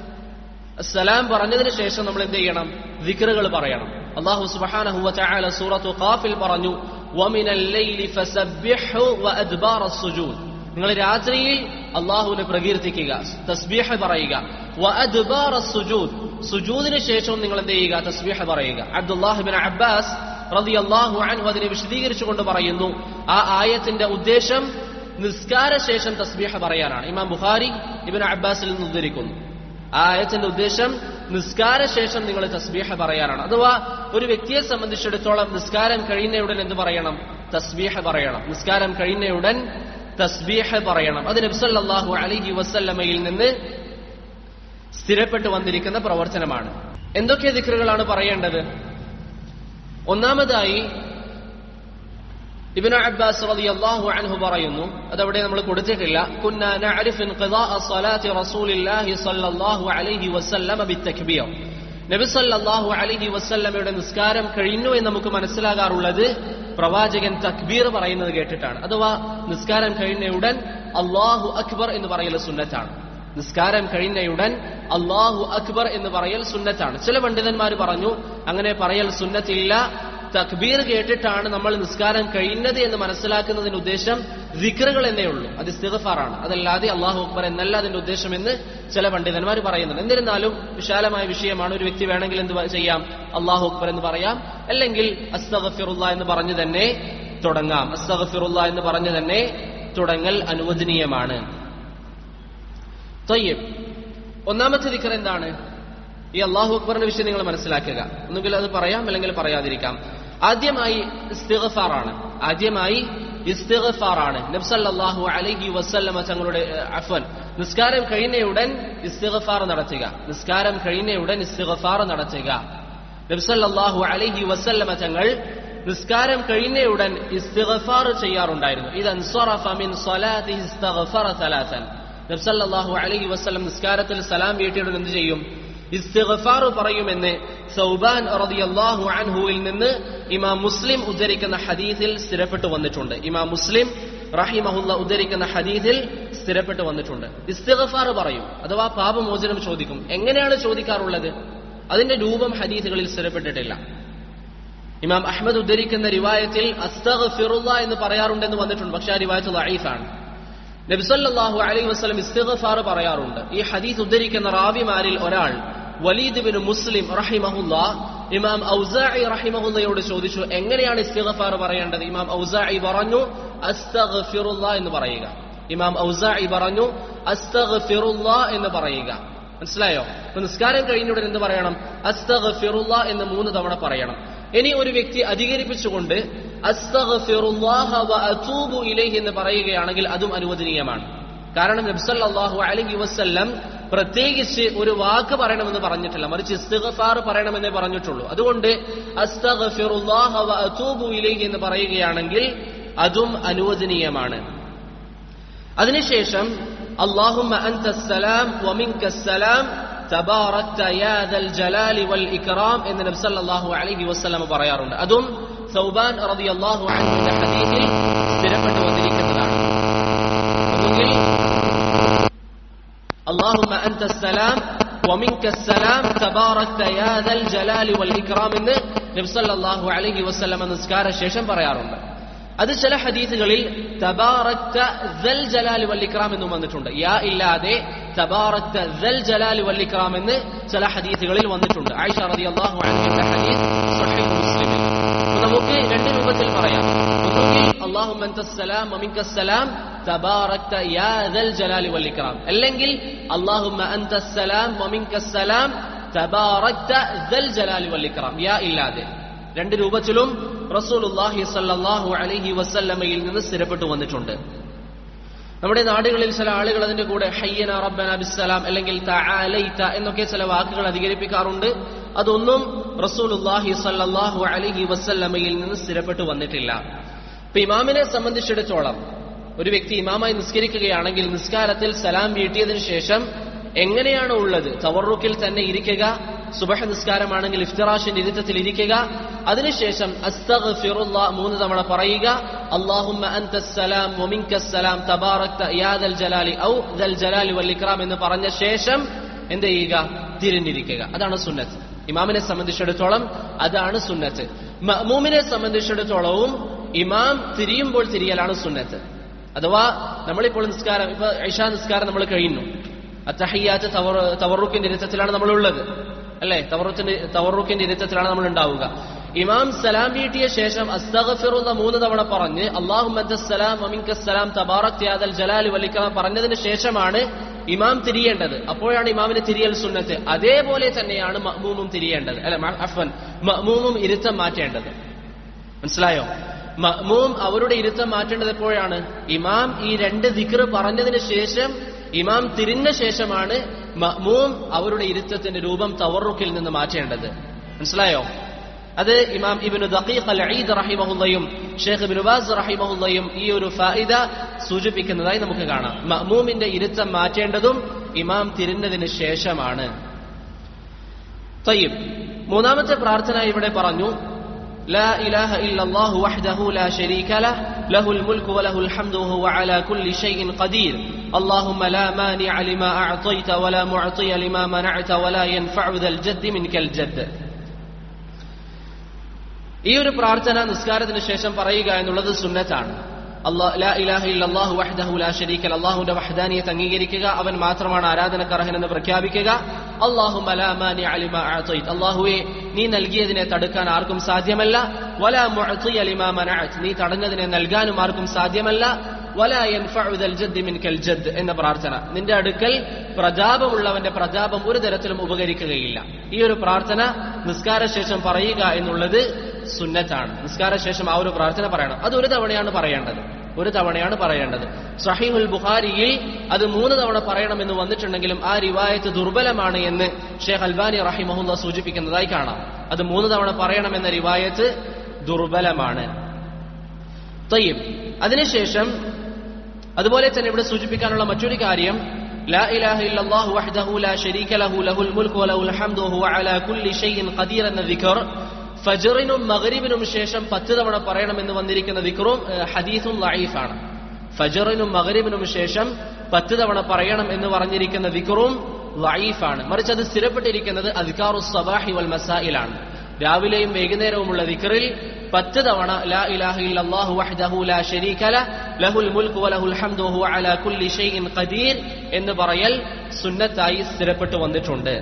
സലാം പറഞ്ഞതിന് ശേഷം നമ്മൾ എന്ത് ചെയ്യണം? ദിക്റുകൾ പറയണം. അല്ലാഹു സുബ്ഹാനഹു വ തആല സൂറത്തു ഖാഫിൽ പറഞ്ഞു, വമിനൽ ലൈലി ഫസബ്ബിഹു വഅദ്ബാറ സുജൂദ്, നിങ്ങൾ രാത്രിയിൽ അല്ലാഹുവിനെ പ്രകീർത്തിക്കുക, തസ്ബീഹ് പറയുക. വഅദ്ബാറ സുജൂദ്, സുജൂദിന് ശേഷവും നിങ്ങൾ എന്ത് ചെയ്യുക? തസ്ബീഹ് പറയുക. അബ്ദുല്ലാഹ് ഇബ്നു അബ്ബാസ് റളിയല്ലാഹു അൻഹു അതിനെ വിശദീകരിച്ചുകൊണ്ട് പറയുന്നു, ആ ആയത്തിന്റെ ഉദ്ദേശം നിസ്കാര ശേഷം തസ്ബീഹ് പറയാനാണ്. ഇമാം ബുഖാരി ഇബ്നു അബ്ബാസിൽ നിന്ന് ഉദ്ധരിക്കുന്നു, ആ ആയത്തിന്റെ ഉദ്ദേശം നിസ്കാര ശേഷം നിങ്ങൾ തസ്ബീഹ് പറയാനാണ്. അഥവാ ഒരു വ്യക്തിയെ സംബന്ധിച്ചിടത്തോളം നിസ്കാരം കഴിയുന്നയുടൻ എന്ത് പറയണം? തസ്ബീഹ് പറയണം. നിസ്കാരം കഴിയുന്നയുടൻ തസ്ബീഹ് പറയണം. അത് നബി സല്ലല്ലാഹു അലൈഹി വസല്ലമയിൽ നിന്ന് സ്ഥിരപ്പെട്ടു വന്നിരിക്കുന്ന പ്രവർത്തനമാണ്. എന്തൊക്കെ ദിക്റുകളാണ് പറയേണ്ടത്? ഒന്നാമതായി ഇബ്നു അബ്ബാസ് റളിയല്ലാഹു അൻഹു പറയുന്നു, അതവിടെ നമ്മൾ കൊടുത്തിട്ടില്ല, കുന്നാ നഅരിഫു ഇൻഖിദാഅ സ്വലാത്തി റസൂലില്ലാഹി സ്വല്ലല്ലാഹു അലൈഹി വസല്ലമ ബിത്തക്ബീർ, നബി സല്ലല്ലാഹു അലൈഹി വസല്ലമയുടെ നിസ്കാരം കഴിഞ്ഞു എന്ന് നമുക്ക് മനസ്സിലാകാറുള്ളത് പ്രവാചകൻ തക്ബീർ പറയുന്നത് കേട്ടിട്ടാണ്. അഥവാ നിസ്കാരം കഴിഞ്ഞയുടൻ അല്ലാഹു അക്ബർ എന്ന് പറയൽ സുന്നത്താണ്. നിസ്കാരം കഴിഞ്ഞയുടൻ അല്ലാഹു അക്ബർ എന്ന് പറയൽ സുന്നത്താണ്. ചില പണ്ഡിതന്മാർ പറഞ്ഞു അങ്ങനെ പറയൽ സുന്നത്തില്ല, തക്ബീർ കേട്ടിട്ടാണ് നമ്മൾ നിസ്കാരം കഴിയുന്നത് എന്ന് മനസ്സിലാക്കുന്നതിന്റെ ഉദ്ദേശം ദിക്റുകൾ എന്നേ ഉള്ളൂ, അത് ഇസ്തിഗ്ഫാറാണ്, അതല്ലാതെ അല്ലാഹു അക്ബർ എന്നല്ല അതിന്റെ ഉദ്ദേശം എന്ന് ചില പണ്ഡിതന്മാർ പറയുന്നുണ്ട്. എന്നിരുന്നാലും വിശാലമായ വിഷയമാണ്. ഒരു വ്യക്തി വേണമെങ്കിൽ എന്ത് ചെയ്യാം? അല്ലാഹു അക്ബർ എന്ന് പറയാം, അല്ലെങ്കിൽ അസ്തഗ്ഫിറുല്ലാഹ് എന്ന് പറഞ്ഞു തന്നെ തുടങ്ങാം. അസ്തഗ്ഫിറുല്ലാഹ് എന്ന് പറഞ്ഞു തന്നെ തുടങ്ങൽ അനുവദനീയമാണ്. തയ്യിബ്, ഒന്നാമത്തെ ദിക്ർ എന്താണ്? ഈ അല്ലാഹു അക്ബറിന്റെ വിഷയം നിങ്ങൾ മനസ്സിലാക്കുക. ഒന്നുകിൽ അത് പറയാം, അല്ലെങ്കിൽ പറയാതിരിക്കാം. ആദ്യമായി ഇസ്തിഗ്ഫാറാണ്. ആദ്യമായി ഇസ്തിഗ്ഫാറാണ്. നബി സല്ലല്ലാഹു അലൈഹി വസല്ലമ തങ്ങളുടെ അഫ്വൻ നിസ്കാരം കഴിഞ്ഞയുടൻ ഇസ്തിഗ്ഫാർ നടത്തുക. നിസ്കാരം കഴിഞ്ഞയുടൻ ഇസ്തിഗ്ഫാർ നടത്തുക. നബി സല്ലല്ലാഹു അലൈഹി വസല്ലമ തങ്ങൾ നിസ്കാരം കഴിഞ്ഞയുടൻ ഇസ്തിഗ്ഫാർ ചെയ്യാറുണ്ടായിരുന്നു. ഇദൻ സറഫ മിൻ സ്വലാത്തിഹി ഇസ്തഗ്ഫറ സലാസൻ. നബി സല്ലല്ലാഹു അലൈഹി വസല്ലം നിസ്കാരത്തിൽ സലാം വീട്ടിയുടൻ എന്ത് ചെയ്യും? ഇസ്തിഗ്ഫാർ പറയുമെന്ന് സൗബാൻ റളിയല്ലാഹു അൻഹുവിൽ നിന്ന് ഇമാം മുസ്ലിം ഉദ്ധരിക്കുന്ന ഹദീസിൽ സ്ഥിരപ്പെട്ടു വന്നിട്ടുണ്ട്. ഇമാം മുസ്ലിം റഹിമഹുല്ല ഉദ്ധരിക്കുന്ന ഹദീസിൽ സ്ഥിരപ്പെട്ടു വന്നിട്ടുണ്ട്. ഇസ്തിഗ്ഫാർ പറയും, അഥവാ പാപമോചനം ചോദിക്കും. എങ്ങനെയാണ് ചോദിക്കാറുള്ളത്? അതിന്റെ രൂപം ഹദീസുകളിൽ സ്ഥിരപ്പെട്ടിട്ടില്ല. ഇമാം അഹ്മദ് ഉദ്ധരിക്കുന്ന റിവായത്തിൽ അസ്തഗ്ഫിറുല്ലാ എന്ന് പറയാറുണ്ടെന്ന് വന്നിട്ടുണ്ട്. പക്ഷേ ആ റിവായത്ത് ദഈഫാണ്. നബി സല്ലല്ലാഹു അലൈഹി വസല്ലം ഇസ്തിഗ്ഫാർ പറയാറുണ്ട്. ഈ ഹദീസ് ഉദ്ധരിക്കുന്ന റാവിമാരിൽ ഒരാൾ വലീദ് ബിൻ മുസ്ലിം റഹിമഹുല്ലാ ഇമാം ഔസാഇ റഹിമഹുല്ലയോട് ചോദിച്ചു, എങ്ങനെയാണ് ഇസ്തിഗ്ഫാർ പറയേണ്ടത്? ഇമാം ഔസാഇ പറഞ്ഞു, അസ്തഗ്ഫിറുല്ലാ എന്ന് പറയുക. ഇമാം ഔസാഇ പറഞ്ഞു, അസ്തഗ്ഫിറുല്ലാ എന്ന് പറയുക. മനസ്സിലായോ? അപ്പൊ നിസ്കാരം കഴിഞ്ഞുടൻ എന്ത് പറയണം? അസ്തഗ്ഫിറുല്ലാ എന്ന് മൂന്ന് തവണ പറയണം. ഇനി ഒരു വ്യക്തി അധികരിപ്പിച്ചുകൊണ്ട് അസ്തഗ്ഫിറുല്ലാഹ വ അതൂബു ഇലൈഹി എന്ന് പറയുകയാണെങ്കിൽ അതും അനുവദനീയമാണ്. കാരണം നബി സല്ലല്ലാഹു അലൈഹി വസല്ലം പ്രത്യേകിച്ച് ഒരു വാക്ക് പറയണമെന്ന് പറഞ്ഞിട്ടില്ല, മറിച്ച് ഇസ്തിഗ്ഫാർ പറയണമെന്നേ പറഞ്ഞിട്ടുള്ളൂ. അതുകൊണ്ട് അസ്തഗ്ഫിറുല്ലാഹ വ അതൂബു ഇലൈഹി എന്ന് പറയുകയാണെങ്കിൽ അതും അനുവദനീയമാണ്. അതിനുശേഷം അല്ലാഹുമ്മ അൻതസ്സലാം വ മിൻകസ്സലാം തബാറക്ത യാ ദൽ ജലാലി വൽ ഇക്റാം എന്ന് നബി സല്ലല്ലാഹു അലൈഹി വസല്ലം പറയാറുണ്ട്. അതും സൗബാൻ റളിയല്ലാഹു അൻഹുവിന്റെ ഹദീസിൽ സ്ഥിരപ്പെട്ടു വന്നിരിക്കുന്നതാണ്. ഒന്നുകിൽ അല്ലാഹുമ്മ അൻതസ്സലാം വ മിൻകസ്സലാം തബാറക്ത യാ ദൽ ജലാലി വൽ ഇക്റാം എന്ന് നബി സല്ലല്ലാഹു അലൈഹി വസല്ലം നിസ്കാര ശേഷം പറയാറുണ്ട്. അത് ചില ഹദീസുകളിൽ തബാറക്ത ദൽ ജലാലി വൽ ഇക്റാം എന്നും വന്നിട്ടുണ്ട്. യാ ഇല്ലാതെ തബാറക്ത ദൽ ജലാലി വൽ ഇക്റാം എന്ന് ചില ഹദീസുകളിൽ വന്നിട്ടുണ്ട്. ആയിഷ റളിയല്ലാഹു അൻഹയുടെ ഹദീസ് സ്വഹീഹ് മുസ്ലിമിൽ. നമുക്ക് രണ്ട് രൂപത്തിൽ പറയാം. ഒന്നുകിൽ അല്ലാഹുമ്മ അൻതസ്സലാം വ മിൻകസ്സലാം തബാറക്ത യാ ദൽ ജലാലി വൽ ഇക്റാം, അല്ലെങ്കിൽ അല്ലാഹുമ്മ അൻതസ്സലാം വ മിൻകസ്സലാം തബാറക്ത ദൽ ജലാലി വൽ ഇക്റാം, യാ ഇല്ലാതെ. രണ്ട് രൂപത്തിലും റസൂലുള്ളാഹി സ്വല്ലല്ലാഹു അലൈഹി വസല്ലമയിൽ നിന്ന് സ്ഥിരപ്പെട്ടു വന്നിട്ടുണ്ട്. നമ്മുടെ നാടുകളിൽ ചില ആളുകൾ അതിന്റെ കൂടെ ഹയ്യന റബ്ബന ബിസ്സലാം അല്ലെങ്കിൽ തആലൈത എന്നൊക്കെ ചില വാക്കുകൾ അധികരിപ്പിക്കാറുണ്ട്. അതൊന്നും റസൂലുള്ളാഹി സ്വല്ലല്ലാഹു അലൈഹി വസല്ലമയിൽ നിന്ന് സ്ഥിരപ്പെട്ടു വന്നിട്ടില്ല. ഇപ്പൊ ഇമാമിനെ സംബന്ധിച്ചിടത്തോളം ഒരു വ്യക്തി ഇമാമായി നിസ്കരിക്കുകയാണെങ്കിൽ നിസ്കാരത്തിൽ സലാം വീട്ടിയതിനു ശേഷം എങ്ങനെയാണ് ഉള്ളത്? തവറുക്കിൽ തന്നെ ഇരിക്കുക. സുബഹ് നിസ്കാരമാണെങ്കിൽ ഇഫ്തിറാഷിന്റെ ഇരുത്തത്തിൽ ഇരിക്കുക. അതിനുശേഷം അസ്തഗ്ഫിറുല്ലാ മൂന്ന് തവണ പറയുക. അല്ലാഹുമ്മ അൻതസ്സലാം വ മിൻകസ്സലാം തബാറക്ത യാ ദൽ ജലാലി ഔ ദൽ ജലാലി വൽ ഇക്റാം എന്ന് പറഞ്ഞ ശേഷം എന്ത് ചെയ്യുക? തിരിഞ്ഞിരിക്കുക. അതാണ് സുന്നത്ത്. ഇമാമിനെ സംബന്ധിച്ചിടത്തോളം അതാണ് സുന്നത്ത്. മഅ്മൂമിനെ സംബന്ധിച്ചിടത്തോളവും ഇമാം തിരിയുമ്പോൾ തിരിയലാണ് സുന്നത്ത്. അഥവാ നമ്മളിപ്പോൾ നിസ്കാരം, ഇപ്പൊ ഇശാ നിസ്കാരം നമ്മൾ കഴിയുന്നു, അത്തഹിയ്യാത്ത് തവറുക്കിന്റെ ഇരുത്തത്തിലാണ് നമ്മൾ ഉള്ളത്, അല്ലെ? തവറുക്കിന്റെ തവറുക്കിന്റെ ഇരുത്തത്തിലാണ് നമ്മൾ ഉണ്ടാവുക. ഇമാം സലാം വീട്ടിയ ശേഷം അസ്തഗ്ഫിറുല്ലാ മൂന്ന് തവണ പറഞ്ഞ് അല്ലാഹുമ്മ അൻതസ്സലാം വ മിൻകസ്സലാം തബാറക്ത യാ ദൽ ജലാലി വൽ ഇക്റാം പറഞ്ഞതിന് ശേഷമാണ് ഇമാം തിരിയേണ്ടത്. അപ്പോഴാണ് ഇമാമിന് തിരിയൽ സുന്നത്ത്. അതേപോലെ തന്നെയാണ് മഅ്മൂമും തിരിയേണ്ടത്, അല്ലെ? അഫ്വൻ, മഅ്മൂമും ഇരുത്തം മാറ്റേണ്ടത്. മനസ്സിലായോ? മഅ്മൂം അവരുടെ ഇരുത്തം മാറ്റേണ്ടത് എപ്പോഴാണ്? ഇമാം ഈ രണ്ട് ദിക്ർ പറഞ്ഞതിന് ശേഷം ഇമാം തിരിഞ്ഞ ശേഷമാണ് മഅ്മൂം അവരുടെ ഇരുത്തത്തിന്റെ രൂപം തവറുക്കിൽ നിന്ന് മാറ്റേണ്ടത്. മനസ്സിലായോ? അത് ഇമാം ഇബ്നു ദഖീഖ് അൽ ഈദ് റഹിമഹുല്ലയും ഷെയ്ഖ് ഇബ്നു ബാസ് റഹിമഹുല്ലയും ഈ ഒരു ഫായിദ സൂചിപ്പിക്കുന്നതായി നമുക്ക് കാണാം. മഅ്മൂമിന്റെ ഇരുത്തം മാറ്റേണ്ടതും ഇമാം തിരിഞ്ഞതിന് ശേഷമാണ്. തയ്യിബ്, മൂന്നാമത്തെ പ്രാർത്ഥന ഇവിടെ പറഞ്ഞു, لا إله إلا الله وحده لا شريك له له الملك وله الحمد وهو على كل شيء قدير اللهم لا مانع لما أعطيت ولا معطي لما منعت ولا ينفع ذا الجد منك الجد. ഈ ഒരു പ്രാർത്ഥന നിസ്കാരത്തിന് ശേഷം പറയുക എന്നുള്ളത് സുന്നത്താണ്. അല്ലാഹു ലാ ഇലാഹ ഇല്ലല്ലാഹു വഹ്ദഹു ലാ ശരീക ലഹു, അല്ലാഹുവിന്റെ വഹ്ദാനിയത്ത് അംഗീകരിക്കുക, അവൻ മാത്രമാണ് ആരാധനക്കർഹൻ എന്ന് പ്രഖ്യാപിക്കുക. അല്ലാഹുമ്മ ലാ മാനിഅ ലിമാ അഅതൈത, അല്ലാഹുവേ നീ നൽകിയതിനെ തടുക്കാൻ ആർക്കും സാധ്യമല്ല. വലാ മുഅതിയ ലിമാ മനഅത, നീ തടഞ്ഞതിനെ നൽകാനും ആർക്കും സാധ്യമല്ല. വലാ യൻഫഉ ദൽ ജദ്ദി മിൻകൽ ജദ്ദ് എന്ന പ്രാർത്ഥന. നിന്റെ അടുക്കൽ പ്രതാപമുള്ളവന്റെ പ്രതാപം ഒരു തരത്തിലും ഉപകരിക്കുകയില്ല. ഈ ഒരു പ്രാർത്ഥന നിസ്കാരശേഷം പറയുക എന്നുള്ളത് സുന്നത്താണ്. നിസ്കാരശേഷം ആ ഒരു പ്രാർത്ഥന പറയണം. അത് ഒരു തവണയാണ് പറയേണ്ടത്, ഒരു തവണയാണ് പറയേണ്ടത്. സഹീഹുൽ ബുഖാരിയിൽ അത് മൂന്ന് തവണ പറയണമെന്ന് വന്നിട്ടുണ്ടെങ്കിലും ആ റിവായത്ത് ദുർബലമാണ് എന്ന് ഷെയ്ഖ് അൽബാനി റഹിമഹുല്ലാഹ് സൂചിപ്പിക്കുന്നതായി കാണാം. അത് മൂന്ന് തവണ പറയണമെന്ന റിവായത്ത് ദുർബലമാണ്. തയ്യിബ്. അതിനുശേഷം അതുപോലെ തന്നെ ഇവിടെ സൂചിപ്പിക്കാനുള്ള മറ്റൊരു കാര്യം, ലാ ഇലാഹ ഇല്ലല്ലാഹു വഹ്ദഹു ലാ ശരീക ലഹു ലഹുൽ മുൽക്കു വലഹുൽ ഹംദു വഹുവ അലാ കുല്ലി ഷൈഇൻ ഖദീർ എന്ന ദിക്ർ ഫജ്റിനും മഗ്രിബിനും ശേഷം പത്ത് തവണ പറയണമെന്ന് വന്നിരിക്കുന്ന ദിക്റും ഹദീസും ലഈഫാണ്. ഫജ്റിനും മഗ്രിബിനും ശേഷം പത്ത് തവണ പറയണം എന്ന് പറഞ്ഞിരിക്കുന്ന ദിക്റും ലഈഫാണ്. മറിച്ച് അത് സ്ഥിരപ്പെട്ടിരിക്കുന്നത് അദ്കാറുസ് സബാഹി വൽ മസായിലാണ്. രാവിലെയും വൈകുന്നേരവുമുള്ള ദിക്റിൽ പത്ത് തവണ ലാ ഇലാഹ ഇല്ലല്ലാഹു വഹ്ദഹു ലാ ശരീക ലഹു ലഹുൽ മുൽക്കു വലഹുൽ ഹംദു വഹുവ അലാ കുല്ലി ഷൈഇൻ ഖദീർ എന്ന് പറയൽ സുന്നത്തായി സ്ഥിരപ്പെട്ടു വന്നിട്ടുണ്ട്.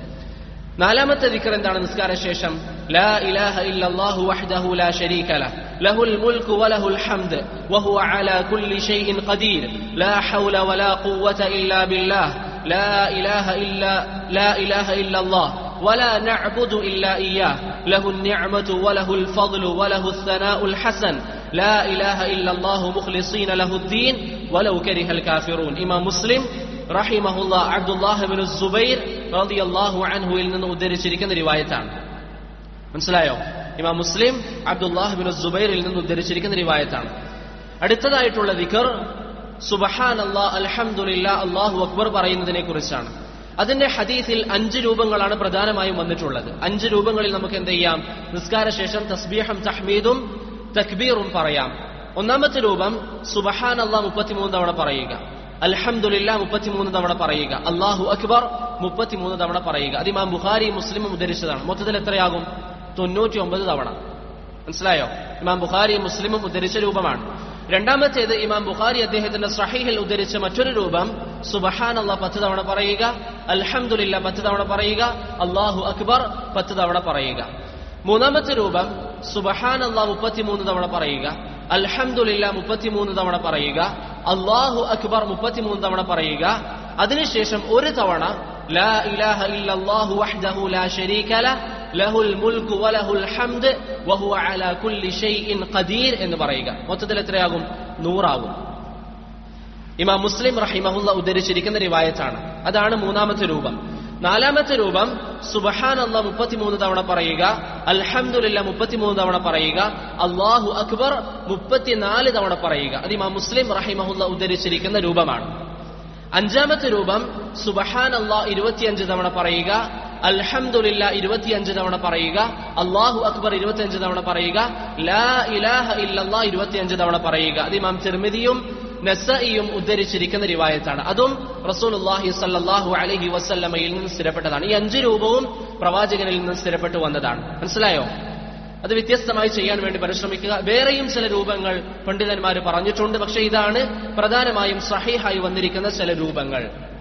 നാലാമത്തെ ദിക്ർ എന്താണ് നിസ്കാരശേഷം? ലാ ഇലാഹ ഇല്ലല്ലാഹു വഹ്ദഹു ലാ ശരീക ലഹു ലഹുൽ മുൽക്കു വലഹുൽ ഹംദ് വഹുവ അലാ കുല്ലി ഷൈഇൻ ഖദീർ ലാ ഹൗല വലാ ഖുവത ഇല്ലാ ബില്ലാഹ് ലാ ഇലാഹ ഇല്ലാ ലാ ഇലാഹ ഇല്ലല്ലാഹ് ولا نعبد إلا إياه له النعمة وله الفضل وله الثناء الحسن لا إله إلا الله مخلصين له الدين ولو كره الكافرون. ഇമാം മുസ്ലിം റഹിമഹുല്ലാ അബ്ദുല്ലാഹ് ഇബ്നു സുബൈർ റളിയല്ലാഹു അൻഹുവിൽ നിന്ന് ഉദ്ധരിച്ചിരിക്കുന്ന റിവായത്താണ്. മനസ്സിലായോ? ഇമാം മുസ്ലിം അബ്ദുല്ലാഹ് ഇബ്നു സുബൈറിൽ നിന്ന് ഉദ്ധരിച്ചിരിക്കുന്ന റിവായത്താണ്. അടുത്തതായിട്ടുള്ള ദിക്ർ സുബ്ഹാനല്ലാഹ് അൽഹംദുലില്ലാഹ് അല്ലാഹു അക്ബർ പറയുന്നതിനെ കുറിച്ചാണ്. അതിന്റെ ഹദീസിൽ അഞ്ച് രൂപങ്ങളാണ് പ്രധാനമായും വന്നിട്ടുള്ളത്. അഞ്ച് രൂപങ്ങളിൽ നമുക്ക് എന്ത് ചെയ്യാം? നിസ്കാരശേഷം തസ്ബീഹും തഹ്മീദും തക്ബീറും പറയാം. ഒന്നാമത്തെ രൂപം സുബ്ഹാനല്ലാഹ് മുപ്പത്തിമൂന്ന് തവണ പറയുക, അൽഹംദുലില്ലാഹ് മുപ്പത്തിമൂന്ന് തവണ പറയുക, അല്ലാഹു അക്ബർ മുപ്പത്തിമൂന്ന് തവണ പറയുക. അത് ഇമാം ബുഖാരി മുസ്ലിമും ഉദ്ധരിച്ചതാണ്. മൊത്തത്തിൽ എത്രയാകും? തൊണ്ണൂറ്റി ഒമ്പത് തവണ. മനസ്സിലായോ? ഇമാം ബുഖാരി മുസ്ലിമും ഉദ്ധരിച്ച രൂപമാണ്. രണ്ടാമത്തേത് ഇമാം ബുഖാരി അദ്ദേഹത്തിന്റെ സ്വഹീഹിൽ ഉദ്ധരിച്ച മറ്റൊരു രൂപം സുബ്ഹാനല്ലാഹ് പത്ത് തവണ പറയുക, അൽഹംദുലില്ലാഹ് പത്ത് തവണ പറയുക, അല്ലാഹു അക്ബർ പത്ത് തവണ പറയുക. മൂന്നാമത്തെ രൂപം സുബ്ഹാനല്ലാഹ് മുപ്പത്തിമൂന്ന് തവണ പറയുക, അൽഹംദുലില്ലാഹ് മുപ്പത്തിമൂന്ന് തവണ പറയുക, അല്ലാഹു അക്ബർ മുപ്പത്തിമൂന്ന് തവണ പറയുക. അതിനുശേഷം ഒരു തവണ ലാ ഇലാഹ ഇല്ലല്ലാഹു വഹ്ദഹു ലാ ശരീക ലഹു ലഹുൽ മുൽക്കു വലഹുൽ ഹംദ് വഹുവ അലാ കുല്ലി ഷൈഇൻ ഖദീർ എന്ന് പറയുക. മൊത്തത്തിൽ എത്രയാകും? നൂറാകും. ഇമാം മുസ്ലിം റഹിമഹുല്ലാഹ് ഉദ്ധരിച്ചിരിക്കുന്ന റിവായത്താണ്. അതാണ് മൂന്നാമത്തെ രൂപം. നാലാമത്തെ രൂപം സുബ്ഹാനല്ലാഹ് മുപ്പത്തിമൂന്ന് തവണ പറയുക, അൽഹംദുലില്ലാഹ് മുപ്പത്തിമൂന്ന് തവണ പറയുക, അല്ലാഹു അക്ബർ മുപ്പത്തിനാല് തവണ പറയുക. അത് ഇമാം മുസ്ലിം റഹിമഹുല്ലാഹ് ഉദ്ധരിച്ചിരിക്കുന്ന രൂപമാണ്. അഞ്ചാമത്തെ രൂപം സുബ്ഹാനല്ലാഹ് ഇരുപത്തിയഞ്ച് തവണ പറയുക, അൽഹംദുലില്ലാഹ് ഇരുപത്തിയഞ്ച് തവണ പറയുക, അല്ലാഹു അക്ബർ ഇരുപത്തിയഞ്ച് തവണ പറയുക, ലാ ഇലാഹ ഇല്ലല്ലാഹ് ഇരുപത്തിയഞ്ച് തവണ പറയുക. അത് ഇമാം തിർമിദിയും നസഈയും ഉദ്ധരിച്ചിരിക്കുന്ന റിവായത്താണ്. അതും റസൂലുള്ളാഹി സ്വല്ലല്ലാഹു അലൈഹി വസല്ലമയിൽ നിന്ന് സ്ഥിരപ്പെട്ടതാണ്. ഈ അഞ്ച് രൂപവും പ്രവാചകനിൽ നിന്ന് സ്ഥിരപ്പെട്ടു വന്നതാണ്. മനസ്സിലായോ? അത് വ്യത്യസ്തമായി ചെയ്യാൻ വേണ്ടി പരിശ്രമിക്കുക. വേറെയും ചില രൂപങ്ങൾ പണ്ഡിതന്മാർ പറഞ്ഞിട്ടുണ്ട്. പക്ഷെ ഇതാണ് പ്രധാനമായും സഹീഹായി വന്നിരിക്കുന്ന ചില രൂപങ്ങൾ.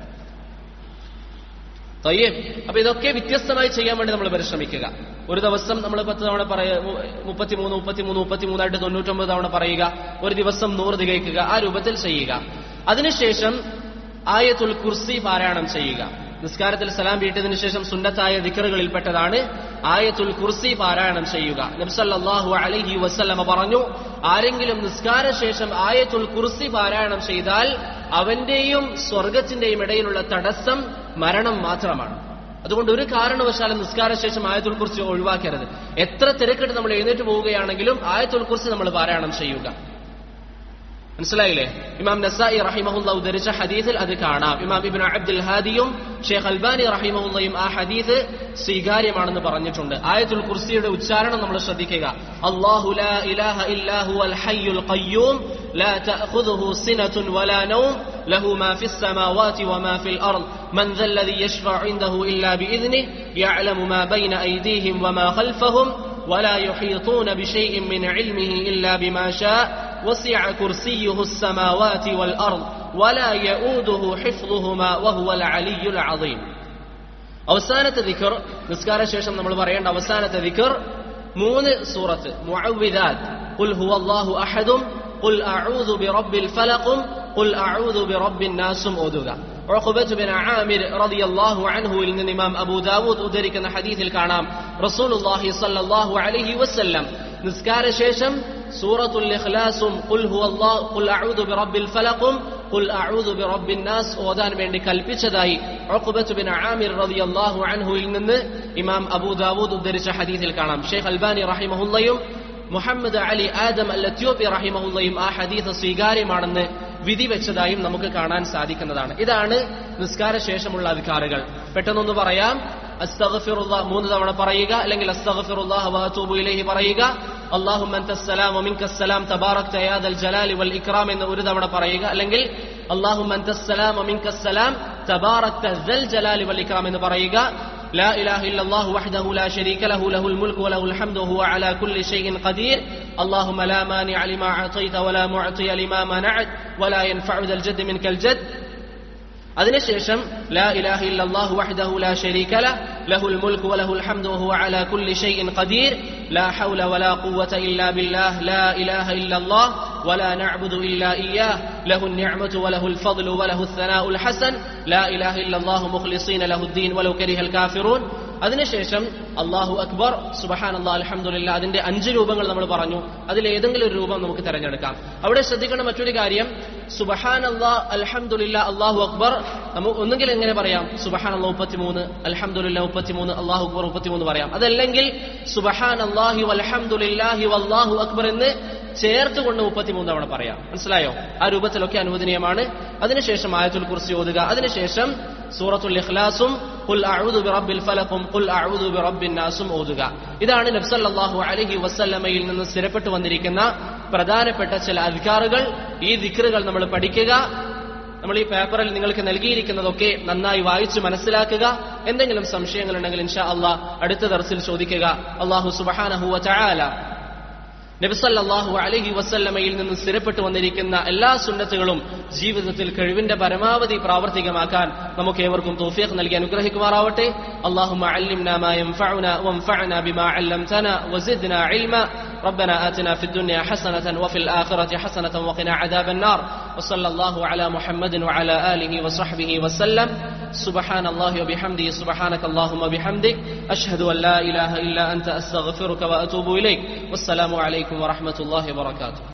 തയ്യബ്. അപ്പൊ ഇതൊക്കെ വ്യത്യസ്തമായി ചെയ്യാൻ വേണ്ടി നമ്മൾ പരിശ്രമിക്കുക. ഒരു ദിവസം നമ്മൾ പത്ത് തവണ പറയ മുപ്പത്തിമൂന്ന് മുപ്പത്തിമൂന്ന് മുപ്പത്തിമൂന്നായിട്ട് തൊണ്ണൂറ്റൊമ്പത് തവണ പറയുക. ഒരു ദിവസം നൂറ് തികയ്ക്കുക. ആ രൂപത്തിൽ ചെയ്യുക. അതിനുശേഷം ആയത്തുൽ കുർസി പാരായണം ചെയ്യുക. നിസ്കാരത്തിൽ സലാം വീട്ടിയതിനു ശേഷം സുന്നത്തായ ദിക്റുകളിൽപ്പെട്ടതാണ് ആയത്തുൽ കുർസി പാരായണം ചെയ്യുക. നബി സല്ലല്ലാഹു അലൈഹി വസല്ലമ പറഞ്ഞു, ആരെങ്കിലും നിസ്കാരശേഷം ആയത്തുൽ കുർസി പാരായണം ചെയ്താൽ അവന്റെയും സ്വർഗത്തിന്റെയും ഇടയിലുള്ള തടസ്സം മരണം മാത്രമാണ്. അതുകൊണ്ട് ഒരു കാരണവശാലും നിസ്കാരശേഷം ആയത്തുൽ കുർസി ഒഴിവാക്കരുത്. എത്ര തിരക്കിട്ട് നമ്മൾ എഴുന്നേറ്റ് പോവുകയാണെങ്കിലും ആയത്തുൽ കുർസി നമ്മൾ പാരായണം ചെയ്യുക. മനസ്സിലായില്ലേ? ഇമാം നസായി റഹിമഹുല്ലാഹ് ഉദ്ധരിച്ച ഹദീസിൽ അത് കാണാം. ഇമാം ഇബ്നു അബ്ദുൽ ഹാദിയും ഷെയ്ഖ് അൽബാനി റഹിമഹുല്ലയും ആ ഹദീസ് സ്വീകാര്യമാണെന്ന് പറഞ്ഞിട്ടുണ്ട്. ആയത്തുൽ കുർസിയുടെ ഉച്ചാരണം നമ്മൾ ശ്രദ്ധിക്കുക. അല്ലാഹു ലാ ഇലാഹ ഇല്ലാ ഹുവൽ ഹയ്യുൽ ഖയ്യൂം ലാ തഅഖുദുഹു സിനത്തുൻ വലാ നൗം ലഹു മാ ഫിസ് സമാവാതി വമാ ഫിൽ അർദ് മൻ ദല്ലദി യശ്ഫഉ ഇൻദഹു ഇല്ലാ ബിഇذനിഹി യഅലമു മാ ബൈന അയ്ദീഹിം വമാ ഖൽഫഹും ولا يحيطون بشيء من علمه إلا بما شاء وسع كرسيه السماوات والأرض ولا يؤوده حفظهما وهو العلي العظيم. അവസാനത്തെ ദിക്ർ, നിസ്കാര ശേഷം നമ്മൾ പറയേണ്ട അവസാനത്തെ ദിക്ർ മൂന്ന് സൂറത്ത് മുഅവ്വിദാത്ത്, ഖുൽ ഹുവല്ലാഹു അഹദും ഖുൽ അഊദു ബിറബ്ബിൽ ഫലഖും ഖുൽ അഊദു ബിറബ്ബിൻ നാസും ഓതുക. ഉഖബത്ത് ബിൻ ആമിർ റളിയല്ലാഹു അൻഹുവിൽ നിന്ന് ഇമാം അബൂ ദാവൂദ് ഉദ്ധരിക്കുന്ന ഹദീസിൽ കാണാം റസൂലുള്ളാഹി സ്വല്ലല്ലാഹു അലൈഹി വസല്ലം നിസ്കാരശേഷം സൂറത്തുൽ ഇഖ്ലാസും ഖുൽ ഹുവല്ലാഹു ഖുൽ അഊദു ബിറബ്ബിൽ ഫലഖും ഖുൽ അഊദു ബിറബ്ബിൻ നാസ് ഓതാൻ വേണ്ടി കൽപ്പിച്ചതായി ഉഖബത്ത് ബിൻ ആമിർ റളിയല്ലാഹു അൻഹുവിൽ നിന്ന് ഇമാം അബൂ ദാവൂദ് ഉദ്ധരിച്ച ഹദീസിൽ കാണാം. ഷെയ്ഖ് അൽബാനി റഹിമഹുല്ലയും മുഹമ്മദ് അലി ആദം അൽ എത്യോപ്യ റഹിമഹുല്ലയും ആ ഹദീസ് സ്വീകാര്യമാണെന്ന് വിധി വെച്ചതായും നമുക്ക് കാണാൻ സാധിക്കുന്നതാണ്. ഇതാണ് നിസ്കാര ശേഷമുള്ള അദ്കാറുകൾ. പെട്ടെന്നൊന്ന് പറയാം. അസ്തഗ്ഫിറുല്ലാഹ് മൂന്ന് തവണ പറയുക, അല്ലെങ്കിൽ അസ്തഗ്ഫിറുല്ലാഹ വ അതൂബു ഇലൈഹി പറയുക. അല്ലാഹുമ്മ അൻതസ്സലാം വ മിൻകസ്സലാം തബാറക്ത യാ ദൽ ജലാലി വൽ ഇക്റാം എന്ന് ഒരു തവണ പറയുക, അല്ലെങ്കിൽ അല്ലാഹുമ്മ അൻതസ്സലാം വ മിൻകസ്സലാം തബാറക്ത ദൽ ജലാലി വൽ ഇക്റാം എന്ന് പറയുക. لا إله إلا الله وحده لا شريك له له الملك وله الحمد وهو على كل شيء قدير اللهم لا مانع لما أعطيت ولا معطي لما منعت ولا ينفع ذا الجد منك الجد. അതിനുശേഷം لا إله إلا الله وحده لا شريك له له الملك وله الحمد وهو على كل شيء قدير لا حول ولا قوة إلا بالله لا إله إلا الله ولا نعبد إلا إياه له النعمة وله الفضل وله الثناء الحسن لا إله إلا الله مخلصين له الدين ولو كره الكافرون. അതിനുശേഷം അല്ലാഹു അക്ബർ സുബ്ഹാനല്ലാഹ് അൽഹംദുലില്ലാഹ് അതിന്റെ അഞ്ച് രൂപങ്ങൾ നമ്മൾ പറഞ്ഞു. അതിൽ ഏതെങ്കിലും ഒരു രൂപം നമുക്ക് തിരഞ്ഞെടുക്കാം. അവിടെ ശ്രദ്ധിക്കേണ്ട മറ്റൊരു കാര്യം, സുബ്ഹാനല്ലാഹ് അൽഹംദുലില്ലാഹ് അല്ലാഹു അക്ബർ നമുക്ക് ഒന്നുകിൽ എങ്ങനെ പറയാം, സുബ്ഹാനല്ലാഹ് മുപ്പത്തിമൂന്ന്, അൽഹംദുലില്ലാഹ് മുപ്പത്തിമൂന്ന്, അല്ലാഹു അക്ബർ മുപ്പത്തിമൂന്ന് പറയാം. അതല്ലെങ്കിൽ സുബ്ഹാനല്ലാഹി വൽഹംദുലില്ലാഹി വല്ലാഹു അക്ബർ എന്ന് ചേർത്തുകൊണ്ട് മുപ്പത്തിമൂന്ന് തവണ പറയാം. മനസ്സിലായോ? ആ രൂപത്തിലൊക്കെ അനുവദനീയമാണ്. അതിനുശേഷം ആയത്തുൽ കുർസി ഓതുക. അതിനുശേഷം സൂറത്തുൽ ഇഖ്ലാസും ഖുൽ അഊദു ബിറബ്ബിൽ ഫലഖും ഖുൽ അഊദു ബിറബ്ബിൻ നാസും ഓതുക. ഇതാണ് നബി സല്ലല്ലാഹു അലൈഹി വസല്ലമയിൽ നിന്ന് സ്ഥിരപ്പെട്ടു വന്നിരിക്കുന്ന പ്രധാനപ്പെട്ട ചില അദ്കാറുകൾ. ഈ ദിക്റുകൾ നമ്മൾ പഠിക്കുക. നമ്മൾ ഈ പേപ്പറിൽ നിങ്ങൾക്ക് നൽകിയിരിക്കുന്നതൊക്കെ നന്നായി വായിച്ച് മനസ്സിലാക്കുക. എന്തെങ്കിലും സംശയങ്ങളുണ്ടെങ്കിൽ ഇൻഷാ അല്ലാഹ് അടുത്ത ദർസിൽ ചോദിക്കുക. അല്ലാഹു സുബ്ഹാനഹു വ തആല നബി സല്ലല്ലാഹു അലൈഹി വസല്ലമയിൽ നിന്ന് സ്ഥിരപ്പെട്ടു വന്നിരിക്കുന്ന എല്ലാ സുന്നത്തുകളും ജീവിതത്തിൽ കഴിവിന്റെ പരമാവധി പ്രാവർത്തികമാക്കാൻ നമുക്ക് ഏവർക്കും തൗഫീഖ് നൽകി അനുഗ്രഹിക്കുമാറാവട്ടെ. അല്ലാഹുമ്മ അല്ലിംനാ മാ യൻഫഉനാ വൻഫഅനാ ബിമാ അല്ലംതനാ വസിദ്നാ ഇൽമാ. ربنا آتنا في الدنيا حسنة وفي الآخرة حسنة وقنا عذاب النار وصلى الله على محمد وعلى آله وصحبه وسلم. سبحان الله وبحمده سبحانك اللهم وبحمدك أشهد أن لا إله إلا أنت أستغفرك وأتوب إليك. والسلام عليكم ورحمة الله وبركاته.